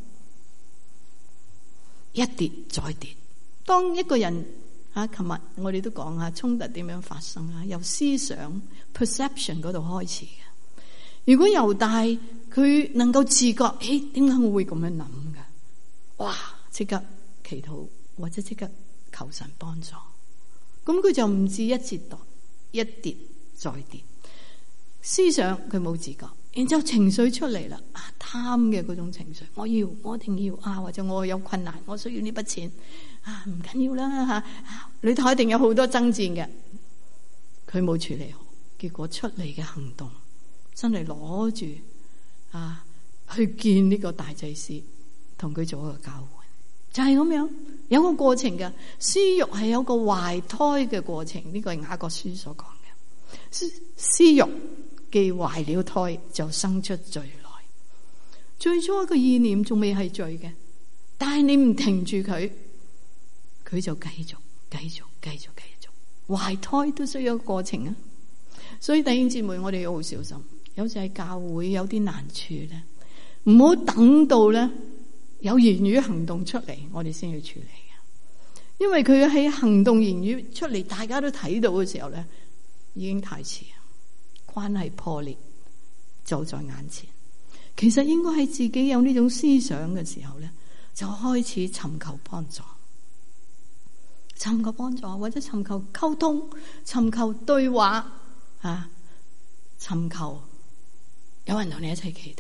Speaker 1: 一跌再跌。當一個人啊，琴日我哋都講下衝突點樣發生啊，由思想 perception 嗰度開始嘅。如果猶大佢能夠自覺，誒，點解我會咁樣諗㗎？哇！即刻祈禱或者即刻求神幫助。咁佢就唔止一折墮，一跌再跌。思想佢冇自覺，然之後情緒出嚟啦，啊，貪嘅嗰種情緒，我要，我一定要啊，或者我有困難，我需要呢筆錢啊，唔緊要啦吓，裏頭一定有好多爭戰嘅，佢冇處理好，結果出嚟嘅行動真係攞住啊去見呢個大祭司，同佢做一個交換，就係咁樣。有個過程嘅，私欲係有個懷胎嘅過程，呢個係雅各書所講嘅。私私欲既懷了胎，就生出罪來。 最初一個意念仲未係罪嘅，但係你唔停住佢，佢就繼續、繼續、繼續、繼續。懷胎都需要一個過程啊！所以弟兄姊妹，我哋要好小心。有時喺教會有啲難處咧，唔好等到咧有言語行動出嚟，我哋先去處理嘅。因為佢喺行動言語出嚟，大家都睇到嘅時候咧，已經太遲，關係破裂就在眼前。其實應該係自己有呢種思想嘅時候咧，就開始尋求幫助，尋求幫助或者尋求溝通，尋求對話啊，尋求有人同你一齊祈禱。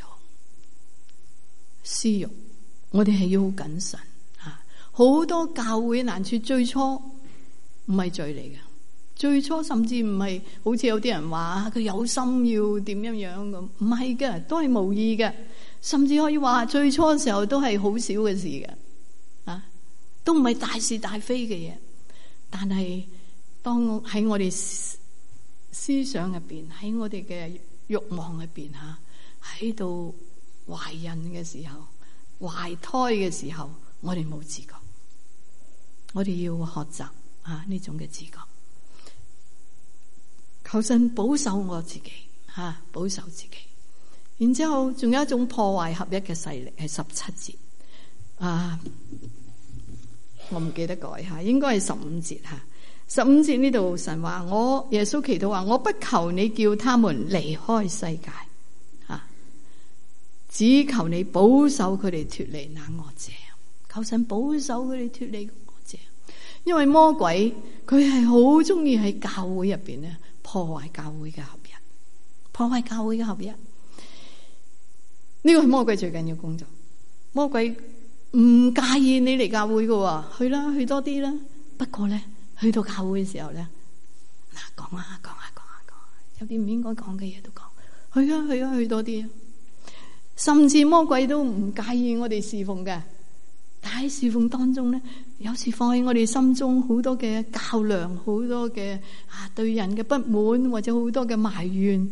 Speaker 1: 私欲，我哋係要好謹慎吓。好多教會難處，最初唔係罪嚟嘅，最初甚至唔係好似有啲人話佢有心要點樣樣咁，唔係嘅，都係無意嘅，甚至可以話最初嘅時候都係好少嘅事嘅，啊，都唔係大是大非嘅嘢。但係當我喺我哋思想入邊，喺我哋嘅欲望入邊吓，喺度懷孕嘅時候、懷胎嘅時候，我哋冇自覺，我哋要學習啊呢種嘅自覺。求神保守我自己吓、啊，保守自己。然之後仲有一種破壞合一嘅勢力，係十七節啊，我唔記得改吓，應該係十五節吓。十五節呢度神話我耶穌祈禱話，我不求你叫他們離開世界啊，只求你保守佢哋脫離那惡者。求神保守佢哋脫離惡者，因為魔鬼佢係好中意喺教會入邊咧破壞教會嘅合一，破壞教會嘅合一。呢個係魔鬼最緊要工作。魔鬼唔介意你嚟教會嘅，去啦，去多啲啦。不過咧，去到教會嘅時候咧，嗱，講啊，講啊，講啊，講啊，有啲唔應該講嘅嘢都講，去啊，去啊，去多啲。甚至魔鬼都唔介意我哋侍奉嘅，但喺侍奉當中咧，有時放喺我哋心中好多嘅較量，好多嘅啊對人嘅不滿，或者好多嘅埋怨。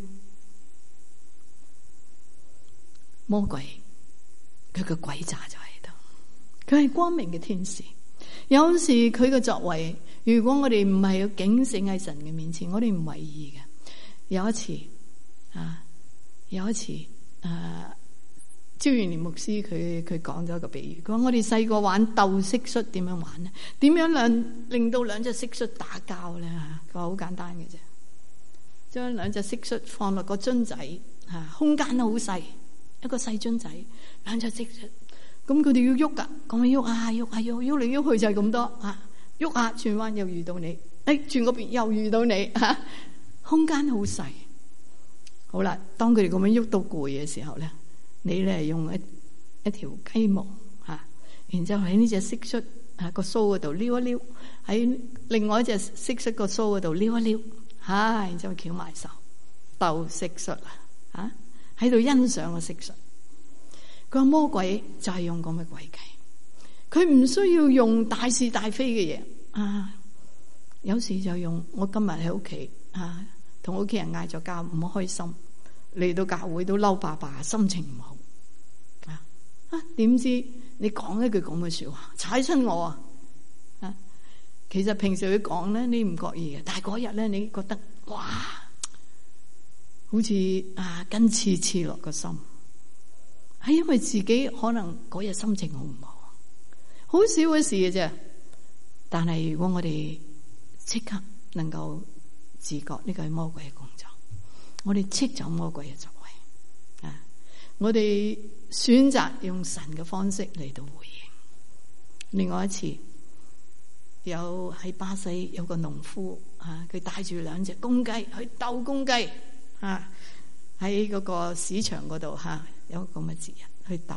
Speaker 1: 魔鬼佢個詭詐就喺度，佢係光明嘅天使。有時佢嘅作為，如果我哋唔係要警醒喺神嘅面前，我哋唔為意嘅。有一次啊，有一次啊，趙元年牧師佢佢講咗一個比喻，佢話我哋細個玩鬥蟋蟀點樣玩呢？點樣兩令到兩隻蟋蟀打交咧？佢話好簡單嘅啫，將兩隻蟋蟀放落個樽仔，吓、啊、空間好細。一個細樽仔，兩隻蟋蟀，咁佢哋要喐噶，咁樣喐啊喐啊喐，喐嚟喐去就係咁多啊，喐下轉彎又遇到你，誒轉嗰邊又遇到你，吓、啊、空間好細。好啦，當佢哋咁樣喐到攰嘅時候咧，你咧用一一條雞毛吓、啊，然之後喺呢隻蟋蟀啊個鬚嗰度撩一撩，喺另外一隻蟋蟀個鬚嗰度撩一撩，吓、啊，然之後翹埋手鬥蟋蟀啦，啊！喺度欣賞個蟋蟀，佢話魔鬼就係用咁嘅詭計，佢唔需要用大是大非嘅嘢啊，有時就用我今日喺屋企啊，同屋企人嗌咗交唔開心，嚟到教會都嬲爸爸，心情唔好啊啊！點知你講一句咁嘅說話，踩親我啊啊！其實平時佢講咧，你唔覺意嘅，但係嗰日咧，你覺得哇！好似啊，根刺刺落個心，係因為自己可能嗰日心情好唔好，好少嘅事嘅啫。但係如果我哋即刻能夠自覺呢個係魔鬼嘅工作，我哋斥走魔鬼嘅作為啊，我哋選擇用神嘅方式嚟到回應。另外一次，有喺巴西有個農夫啊，佢帶住兩隻公雞去鬥公雞。啊！喺嗰個市場嗰度吓，有咁嘅節日去鬥。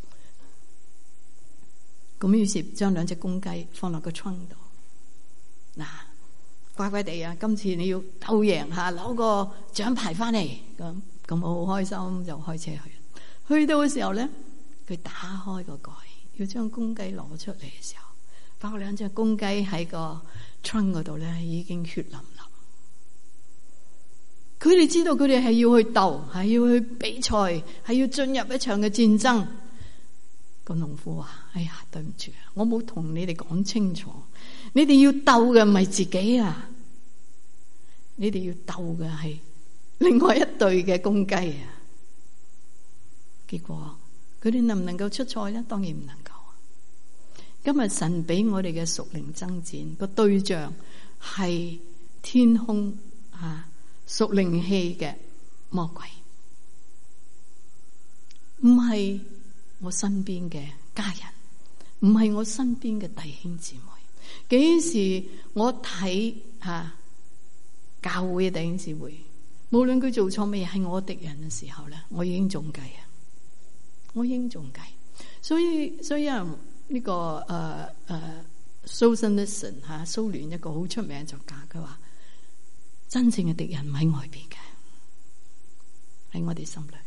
Speaker 1: 咁於是將兩隻公雞放落個窗度。嗱，乖乖地啊！今次你要鬥贏吓，攞個獎牌翻嚟。咁咁我好開心，就開車去。去到嘅時候咧，佢打開個蓋，要將公雞攞出嚟嘅時候，發覺兩隻公雞喺個窗嗰度咧，已經血淋淋。 佢哋知道佢哋係要去鬥，係要去比賽，係要進入一場嘅戰爭。個農夫話：哎呀，對唔住啊，我冇同你哋講清楚，你哋要鬥嘅唔係自己啊，你哋要鬥嘅係另外一隊嘅公雞啊。結果佢哋能唔能夠出賽呢？當然唔能夠。今日神俾我哋嘅屬靈爭戰個對象係天空啊，屬靈氣嘅魔鬼，唔係我身邊嘅家人，唔係我身邊嘅弟兄姊妹。幾時我睇吓、啊、教會嘅弟兄姊妹，無論佢做錯乜嘢係我敵人嘅時候咧，我已經中計啊！我已經中計。所以所以有人呢個誒誒Solzhenitsyn吓蘇聯一個好出名嘅作家，佢話真正嘅敵人唔喺外邊嘅，喺我哋心裏。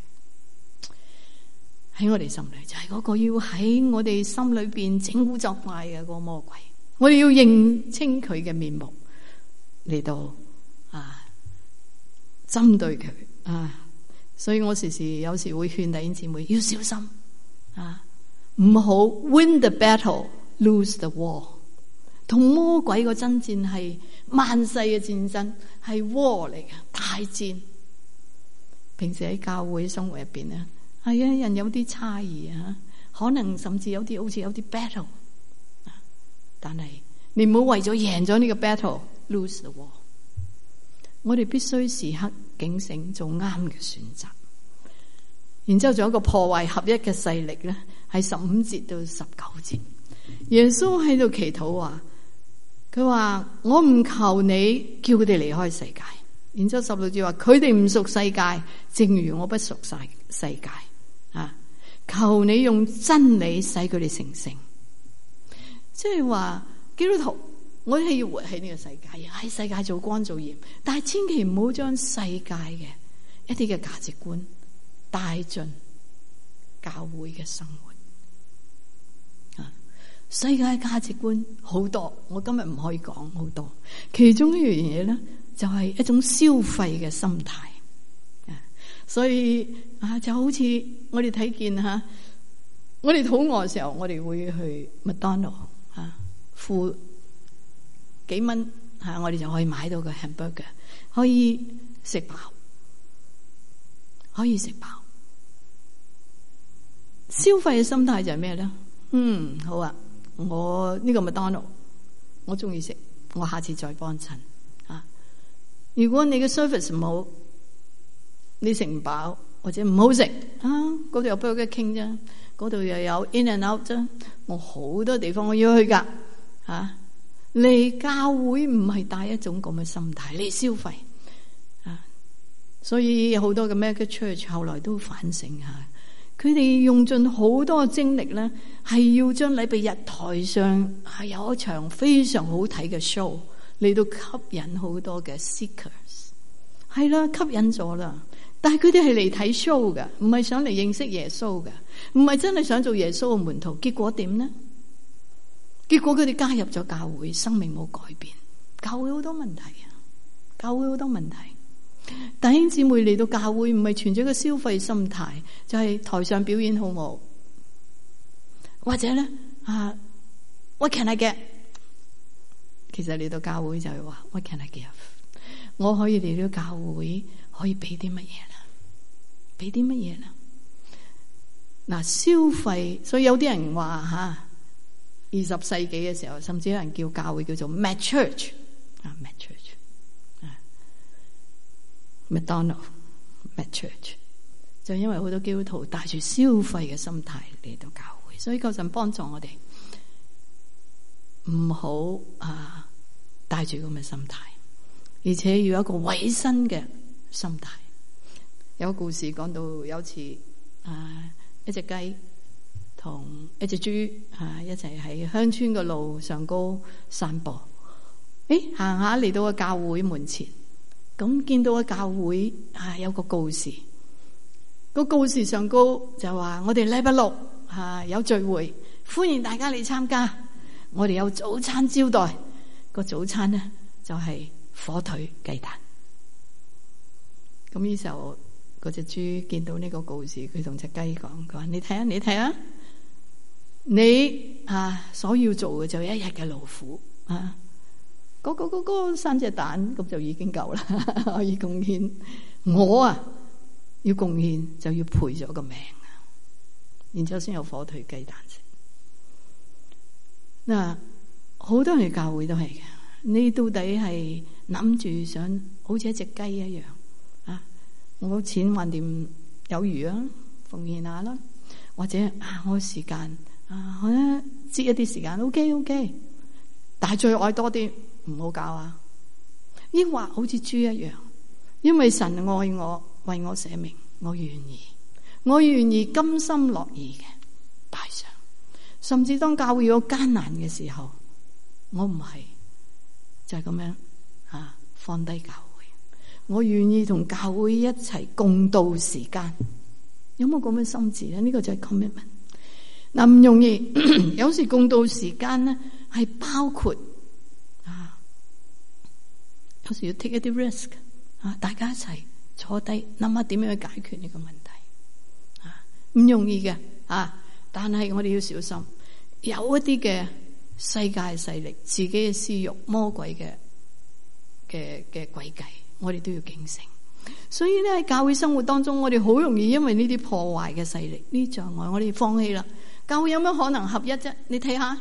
Speaker 1: 喺我哋心裏就係、是、嗰個要喺我哋心裏邊整蠱作怪嘅嗰個魔鬼，我哋要認清佢嘅面目嚟到啊針對佢啊，所以我時時有時會勸弟兄姊妹要小心啊，唔好 win the battle lose the war。同魔鬼個爭戰係萬世嘅戰爭，係 war 嚟嘅大戰。平時喺教會生活入邊咧。係啊，人有啲差異啊，可能甚至有啲好似有啲 battle， 但係你唔好為咗贏咗呢個 battle lose the war。我哋必須時刻警醒，做啱嘅選擇。然之後仲有一個破壞合一嘅勢力咧，係十五節到十九節，耶穌喺度祈禱話：佢話我唔求你叫佢哋離開世界。然之後十六節話：佢哋唔屬世界，正如我不屬世世界。啊！求你用真理使佢哋成聖，即係話基督徒，我哋係要活喺呢個世界，喺世界做光做鹽，但係千祈唔好將世界嘅一啲嘅價值觀帶進教會嘅生活。啊！世界價值觀好多，我今日唔可以講好多，其中一樣嘢咧就係一種消費嘅心態。所以啊，就好似我哋睇見吓，我哋肚餓嘅時候，我哋會去麥當勞吓，付幾蚊吓，我哋就可以買到個 hamburger， 可以食飽，可以食飽。消費嘅心態就係咩咧？嗯，好啊，我呢個麥當勞我中意食，我下次再幫襯啊。如果你嘅 service 唔好，你食唔飽或者唔好食啊？嗰度有 Burger King 啫，嗰度又有 In and Out 啫。我好多地方我要去噶啊！嚟教會唔係帶一種咁嘅心態嚟消費啊！所以有好多嘅 Mega Church 後來都反省下，佢哋用盡好多嘅精力咧，係要將禮拜日台上係有一場非常好睇嘅 show 嚟到吸引好多嘅 seekers， 係啦，吸引咗啦。但係佢哋係嚟睇 show 噶，唔係想嚟認識耶穌噶，唔係真係想做耶穌嘅門徒。結果點呢？結果佢哋加入咗教會，生命冇改變。教會好多問題啊，教會好多問題。弟兄姊妹嚟到教會唔係存咗個消費心態，就係、是、台上表演好冇，或者咧啊 ，What can I get？ 其實嚟到教會就係話 What can I give？ 我可以嚟到教會可以俾啲乜嘢咧？俾啲乜嘢啦？嗱，消費，所以有啲人話吓，二十世紀嘅時候，甚至有人叫教會叫做 Mad Church 啊 ，Mad Church 啊 ，McDonald Mad Church， 就因為好多基督徒帶住消費嘅心態嚟到教會，所以求神幫助我哋唔好啊帶住咁嘅心態，而且要有一個委身嘅心態。有個故事講到有次啊，一隻雞同一隻豬啊一齊喺鄉村嘅路上高散步。誒，行下嚟到個教會門前，咁見到個教會啊有個告示，個告示上高就話我哋禮拜六啊有聚會，歡迎大家嚟參加。我哋有早餐招待，個早餐咧就係火腿雞蛋。 咁呢時候嗰隻豬見到呢個告示，佢同隻雞講：佢話你睇下，你睇下，你啊所要做嘅就一日嘅勞苦啊，嗰、嗰個嗰、嗰個三隻蛋咁就已經夠啦，可以貢獻。我啊要貢獻就要賠咗個命啊，然之後先有火腿雞蛋食。嗱，好多人教會都係嘅，你到底係諗住想好似一隻雞一樣啊？我錢還掂有餘啊，奉獻下啦，或者啊我時間啊，我咧擠一啲時間 ，OK OK， 但係最愛多啲，唔好搞啊！抑或好似豬一樣，因為神愛我，為我捨命，我願意，我願意甘心樂意嘅擺上。甚至當教會有艱難嘅時候，我唔係就係咁樣啊，放低教會，我願意同教會一齊共度時間。有冇咁嘅心志咧？呢、這個就係 commitment。嗱，唔容易，有時共度時間咧係包括啊，有時要 take 一啲 risk 啊，大家一齊坐低諗下點樣去解決呢個問題啊，唔容易嘅啊。但係我哋要小心，有一啲嘅世界勢力、自己嘅私欲、魔鬼嘅嘅嘅詭計，我哋都要警醒。所以咧喺教會生活當中，我哋好容易因為呢啲破壞嘅勢力、呢啲障礙，我哋放棄啦。教會有咩可能合一啫？你睇下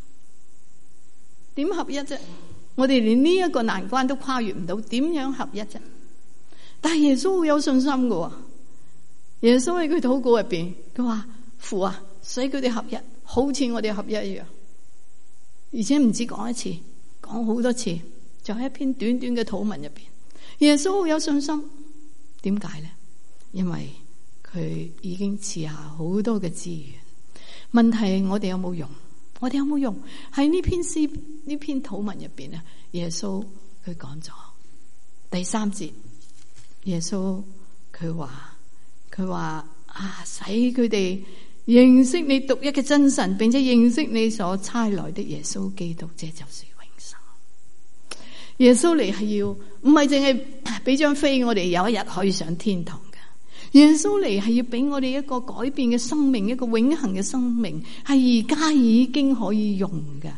Speaker 1: 點合一啫？我哋連呢一個難關都跨越唔到，點樣合一啫？但係耶穌好有信心嘅，耶穌喺佢禱告入邊，佢話父啊，使佢哋合一，好似我哋合一一樣。而且唔止講一次，講好多次，就喺一篇短短嘅禱文入邊，耶穌好有信心。點解咧？因為佢已經賜下好多嘅資源。問題係我哋有冇用？我哋有冇用？喺呢篇詩呢篇禱文入邊啊，耶穌佢講咗第三節，耶穌佢話佢話啊，使佢哋認識你獨一嘅真神，並且認識你所差來的耶穌基督，這就是永生。耶穌嚟係要唔係淨係俾張飛我哋有一日可以上天堂嘅，耶穌嚟係要俾我哋一個改變嘅生命，一個永恆嘅生命，係而家已經可以用嘅。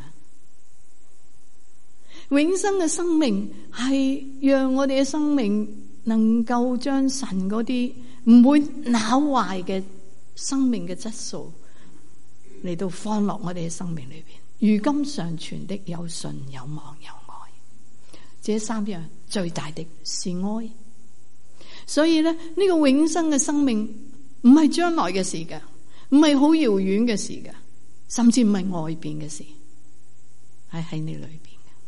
Speaker 1: 永生嘅生命係讓我哋嘅生命能夠將神嗰啲唔會朽壞嘅生命嘅質素嚟到放落我哋嘅生命裏邊。如今常存的有信、有望、有愛，這三樣最大的是愛。所以咧，呢、這個永生嘅生命唔係將來嘅事嘅，唔係好遙遠嘅事嘅，甚至唔係外邊嘅事，係喺你裏邊。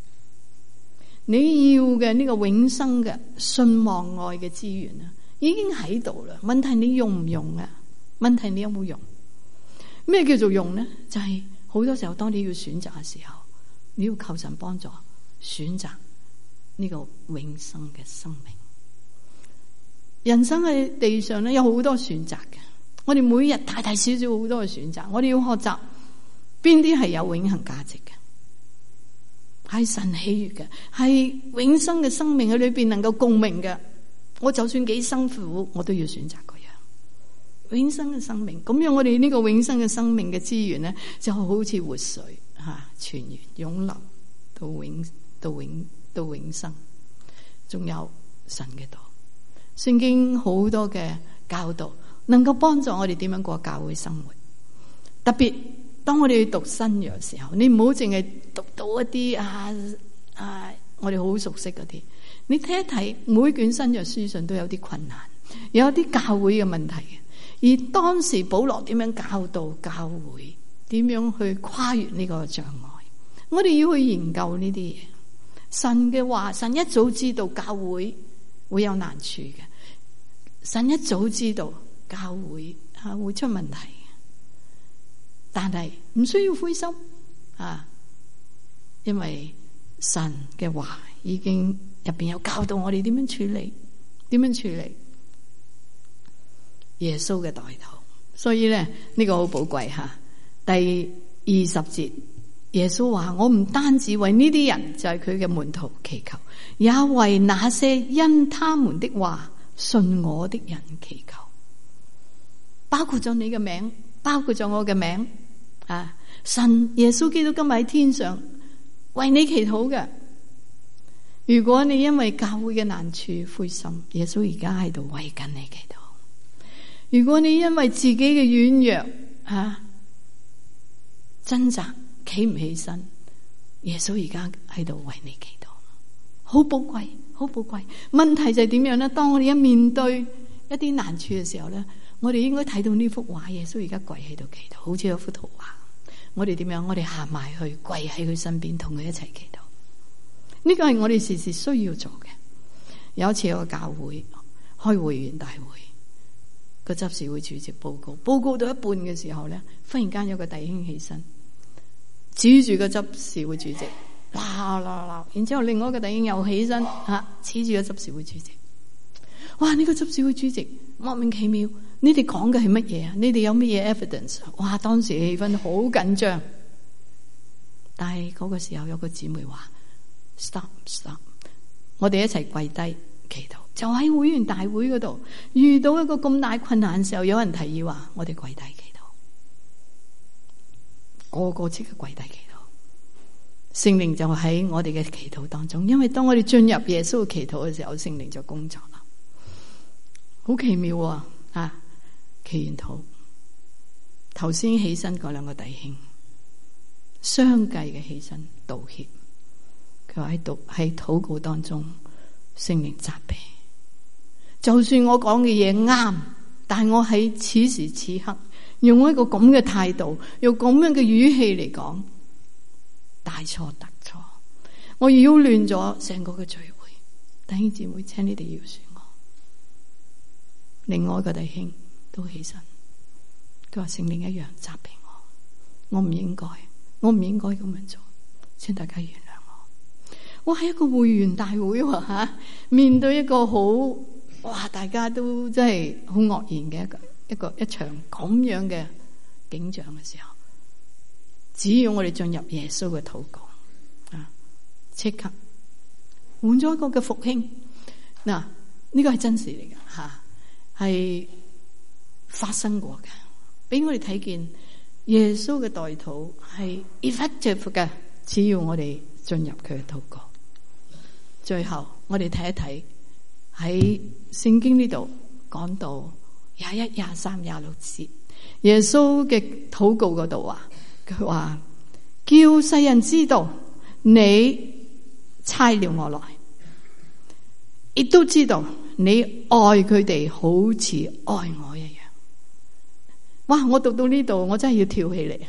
Speaker 1: 你要嘅呢個永生嘅信望愛嘅資源啊，已經喺度啦。問題你用唔用啊？問題你有冇用？咩叫做用呢？就係、是、好多時候，當你要選擇嘅時候，你要求神幫助選擇呢個永生嘅生命。人生喺地上咧有好多選擇嘅，我哋每日大大小小好多嘅選擇，我哋要學習邊啲係有永恆價值嘅。係神喜悅嘅，係永生嘅生命喺裏邊能夠共鳴嘅。我就算幾辛苦，我都要選擇嗰樣永生嘅生命。咁樣我哋呢個永生嘅生命嘅資源咧，就好似活水吓，泉源湧流到永到永到永生。仲有神嘅道，聖經好多嘅教導，能夠幫助我哋點樣過教會生活。特別當我哋去讀新約嘅時候，你唔好淨係讀到一啲啊啊，我哋好熟悉嗰啲。你睇一睇每卷新約書信都有啲困難，有啲教會嘅問題嘅。而當時保羅點樣教導教會，點樣去跨越呢個障礙？我哋要去研究呢啲嘢。神嘅話，神一早知道教會會有難處嘅，神一早知道教會啊會出問題。但係唔需要灰心啊，因為神嘅話已經入邊有教導我哋點樣處理，點樣處理耶穌嘅代禱。所以咧呢、這個好寶貴吓。第二十節，耶穌話：我唔單止為呢啲人，就係佢嘅門徒祈求，也為那些因他們的話信我的人祈求，包括咗你嘅名，包括咗我嘅名啊！神耶穌基督今日喺天上為你祈禱嘅。如果你因為教會嘅難處灰心，耶穌而家喺度為緊你祈禱。如果你因為自己嘅軟弱啊掙扎企唔起身，耶穌而家喺度為你祈禱。好寶貴，好寶貴。問題就係點樣咧？當我哋一面對一啲難處嘅時候咧，我哋應該睇到呢幅畫，耶穌而家跪喺度祈禱，好似有幅圖畫。我哋點樣？我哋行埋去跪喺佢身邊，同佢一齊祈禱。呢個係我哋時時需要做嘅。有一次有個教會開會員大會，個執事會主席報告，報告到一半嘅時候咧，忽然間有個弟兄起身，指住個執事會主席。鬧鬧鬧，然之後另外一個弟兄又起身吓，指住個執事會主席。哇！呢個執事會主席莫名其妙，你哋講嘅係乜嘢啊？你哋有乜嘢 evidence？ 哇！當時氣氛好緊張，但係嗰個時候有個姊妹話 stop stop， 我哋一齊跪低祈禱。就喺會員大會嗰度遇到一個咁大困難嘅時候，有人提議話我哋跪低祈禱，個個即刻跪低祈禱。聖靈就喺我哋嘅祈禱當中，因為當我哋進入耶穌嘅祈禱嘅時候，聖靈就工作啦，好奇妙啊！啊，祈完禱，頭先起身嗰兩個弟兄相繼嘅起身道歉，佢話喺度喺禱告當中，聖靈責備，就算我講嘅嘢啱，但係我喺此時此刻用一個咁嘅態度，用咁樣嘅語氣嚟講。大錯特錯，我擾亂咗成個嘅聚會。弟兄姊妹，請你哋饒恕我。另外一個弟兄都起身，佢話聖靈一樣責備我，我唔應該，我唔應該咁樣做，請大家原諒我。我係一個會員大會吓、啊，面對一個好哇，大家都真係好愕然嘅一個一個一場咁樣嘅景象嘅時候。只要我哋進入耶穌嘅禱告啊，即刻換咗一個嘅復興。嗱、啊，呢、這個係真實嚟嘅吓，係、啊、發生過嘅，俾我哋睇見耶穌嘅代禱係 effective 嘅。只要我哋進入佢嘅禱告，最後我哋睇一睇喺聖經呢度講到廿一、廿三、廿六節，耶穌嘅禱告嗰度話。佢話叫世人知道你差了我來，亦都知道你愛佢哋好似愛我一樣。哇！我讀到呢度，我真係要跳起嚟啊！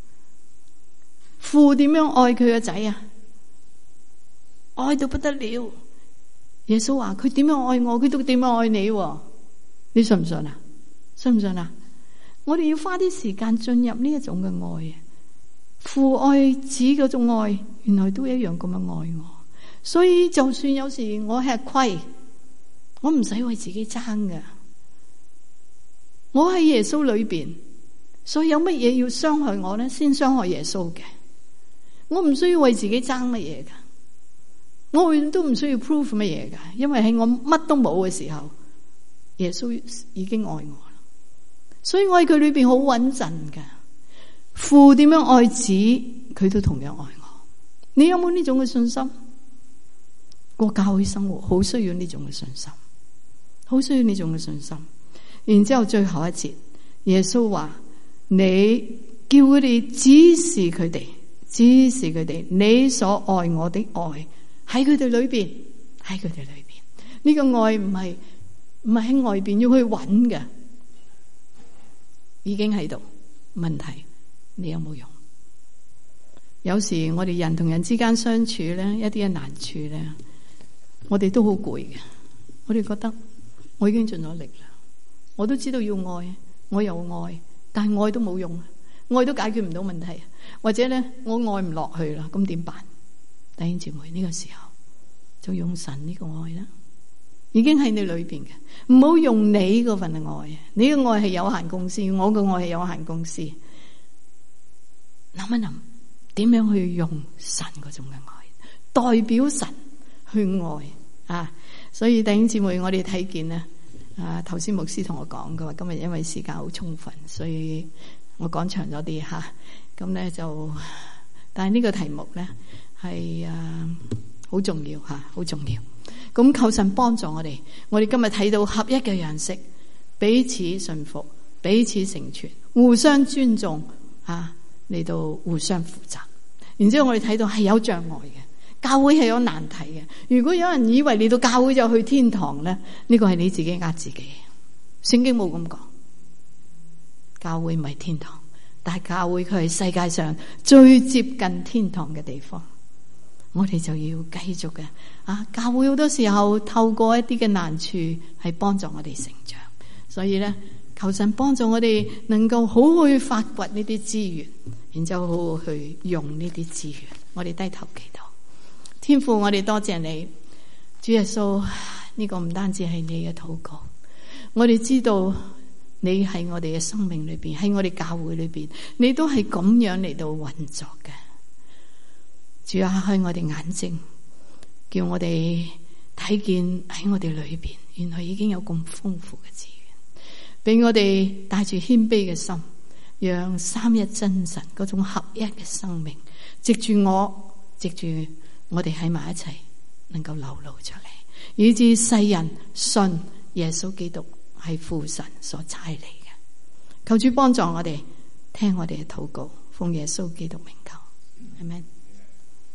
Speaker 1: 父點樣愛佢個仔啊？愛到不得了。耶穌話佢點樣愛我，佢都點樣愛你。你信唔信啊？信唔信啊？我哋要花啲時間進入呢一種嘅愛啊！父愛子嗰種愛，原來都一樣咁樣愛我。所以就算有時我吃虧，我唔使為自己爭㗎。我喺耶穌裏邊，所以有乜嘢要傷害我咧？先傷害耶穌嘅。我唔需要為自己爭乜嘢噶，我永遠都唔需要 prove 乜嘢噶，因為喺我乜都冇嘅時候，耶穌已經愛我啦。所以我喺佢裏邊好穩陣噶。父點樣愛子，佢都同樣愛我。你有冇呢種嘅信心？過教會生活好需要呢種嘅信心，好需要呢種嘅信心。然之後最後一節，耶穌話：你叫佢哋指示佢哋，指示佢哋，你所愛我的愛喺佢哋裏邊，喺佢哋裏邊。呢個愛唔係唔係喺外邊要去揾嘅，已經喺度。問題你有冇用？有時我哋人同人之間相處咧，一啲嘅難處咧，我哋都好攰嘅。我哋覺得我已經盡咗力啦，我都知道要愛，我又愛，但係愛都冇用，愛都解決唔到問題，或者咧我愛唔落去啦，咁點辦？弟兄姊妹，呢個時候就用神呢個愛啦，已經喺你裏邊嘅，唔好用你嗰份愛。你嘅愛係有限公司，我嘅愛係有限公司。諗一諗，點樣去用神嗰種嘅愛，代表神去愛啊！所以弟兄姊妹，我哋睇見咧， 啊，頭先牧師同我講，佢話今日因為時間好充分，所以我講長咗啲吓。咁咧就，但係呢個題目咧係啊好重要吓，好重要。咁求神幫助我哋，我哋今日睇到合一嘅樣式，彼此順服，彼此成全，互相尊重啊，嚟到互相負責。然之後我哋睇到係有障礙嘅。教會係有難題嘅。如果有人以為你到教會就去天堂咧，呢個係你自己呃自己。聖經冇咁講，教會唔係天堂，但係教會佢係世界上最接近天堂嘅地方。我哋就要繼續嘅啊！教會好多時候透過一啲嘅難處係幫助我哋成長，所以咧求神幫助我哋能夠好好去發掘呢啲資源，然之後好好去用呢啲資源。我哋低頭祈禱。天父，我哋多謝你，主耶穌，呢個唔單止係你嘅禱告，我哋知道你喺我哋嘅生命裏邊，喺我哋教會裏邊，你都係咁樣嚟到運作嘅。主啊，開我哋眼睛，叫我哋睇見喺我哋裏邊，原來已經有咁豐富嘅資源，俾我哋帶住謙卑嘅心，讓三一真神嗰種合一嘅生命，藉住我，藉住我哋喺埋一齊，能夠流露出嚟，以致世人信耶穌基督係父神所差嚟嘅。求主幫助我哋，聽我哋嘅禱告，奉耶穌基督名求，阿們。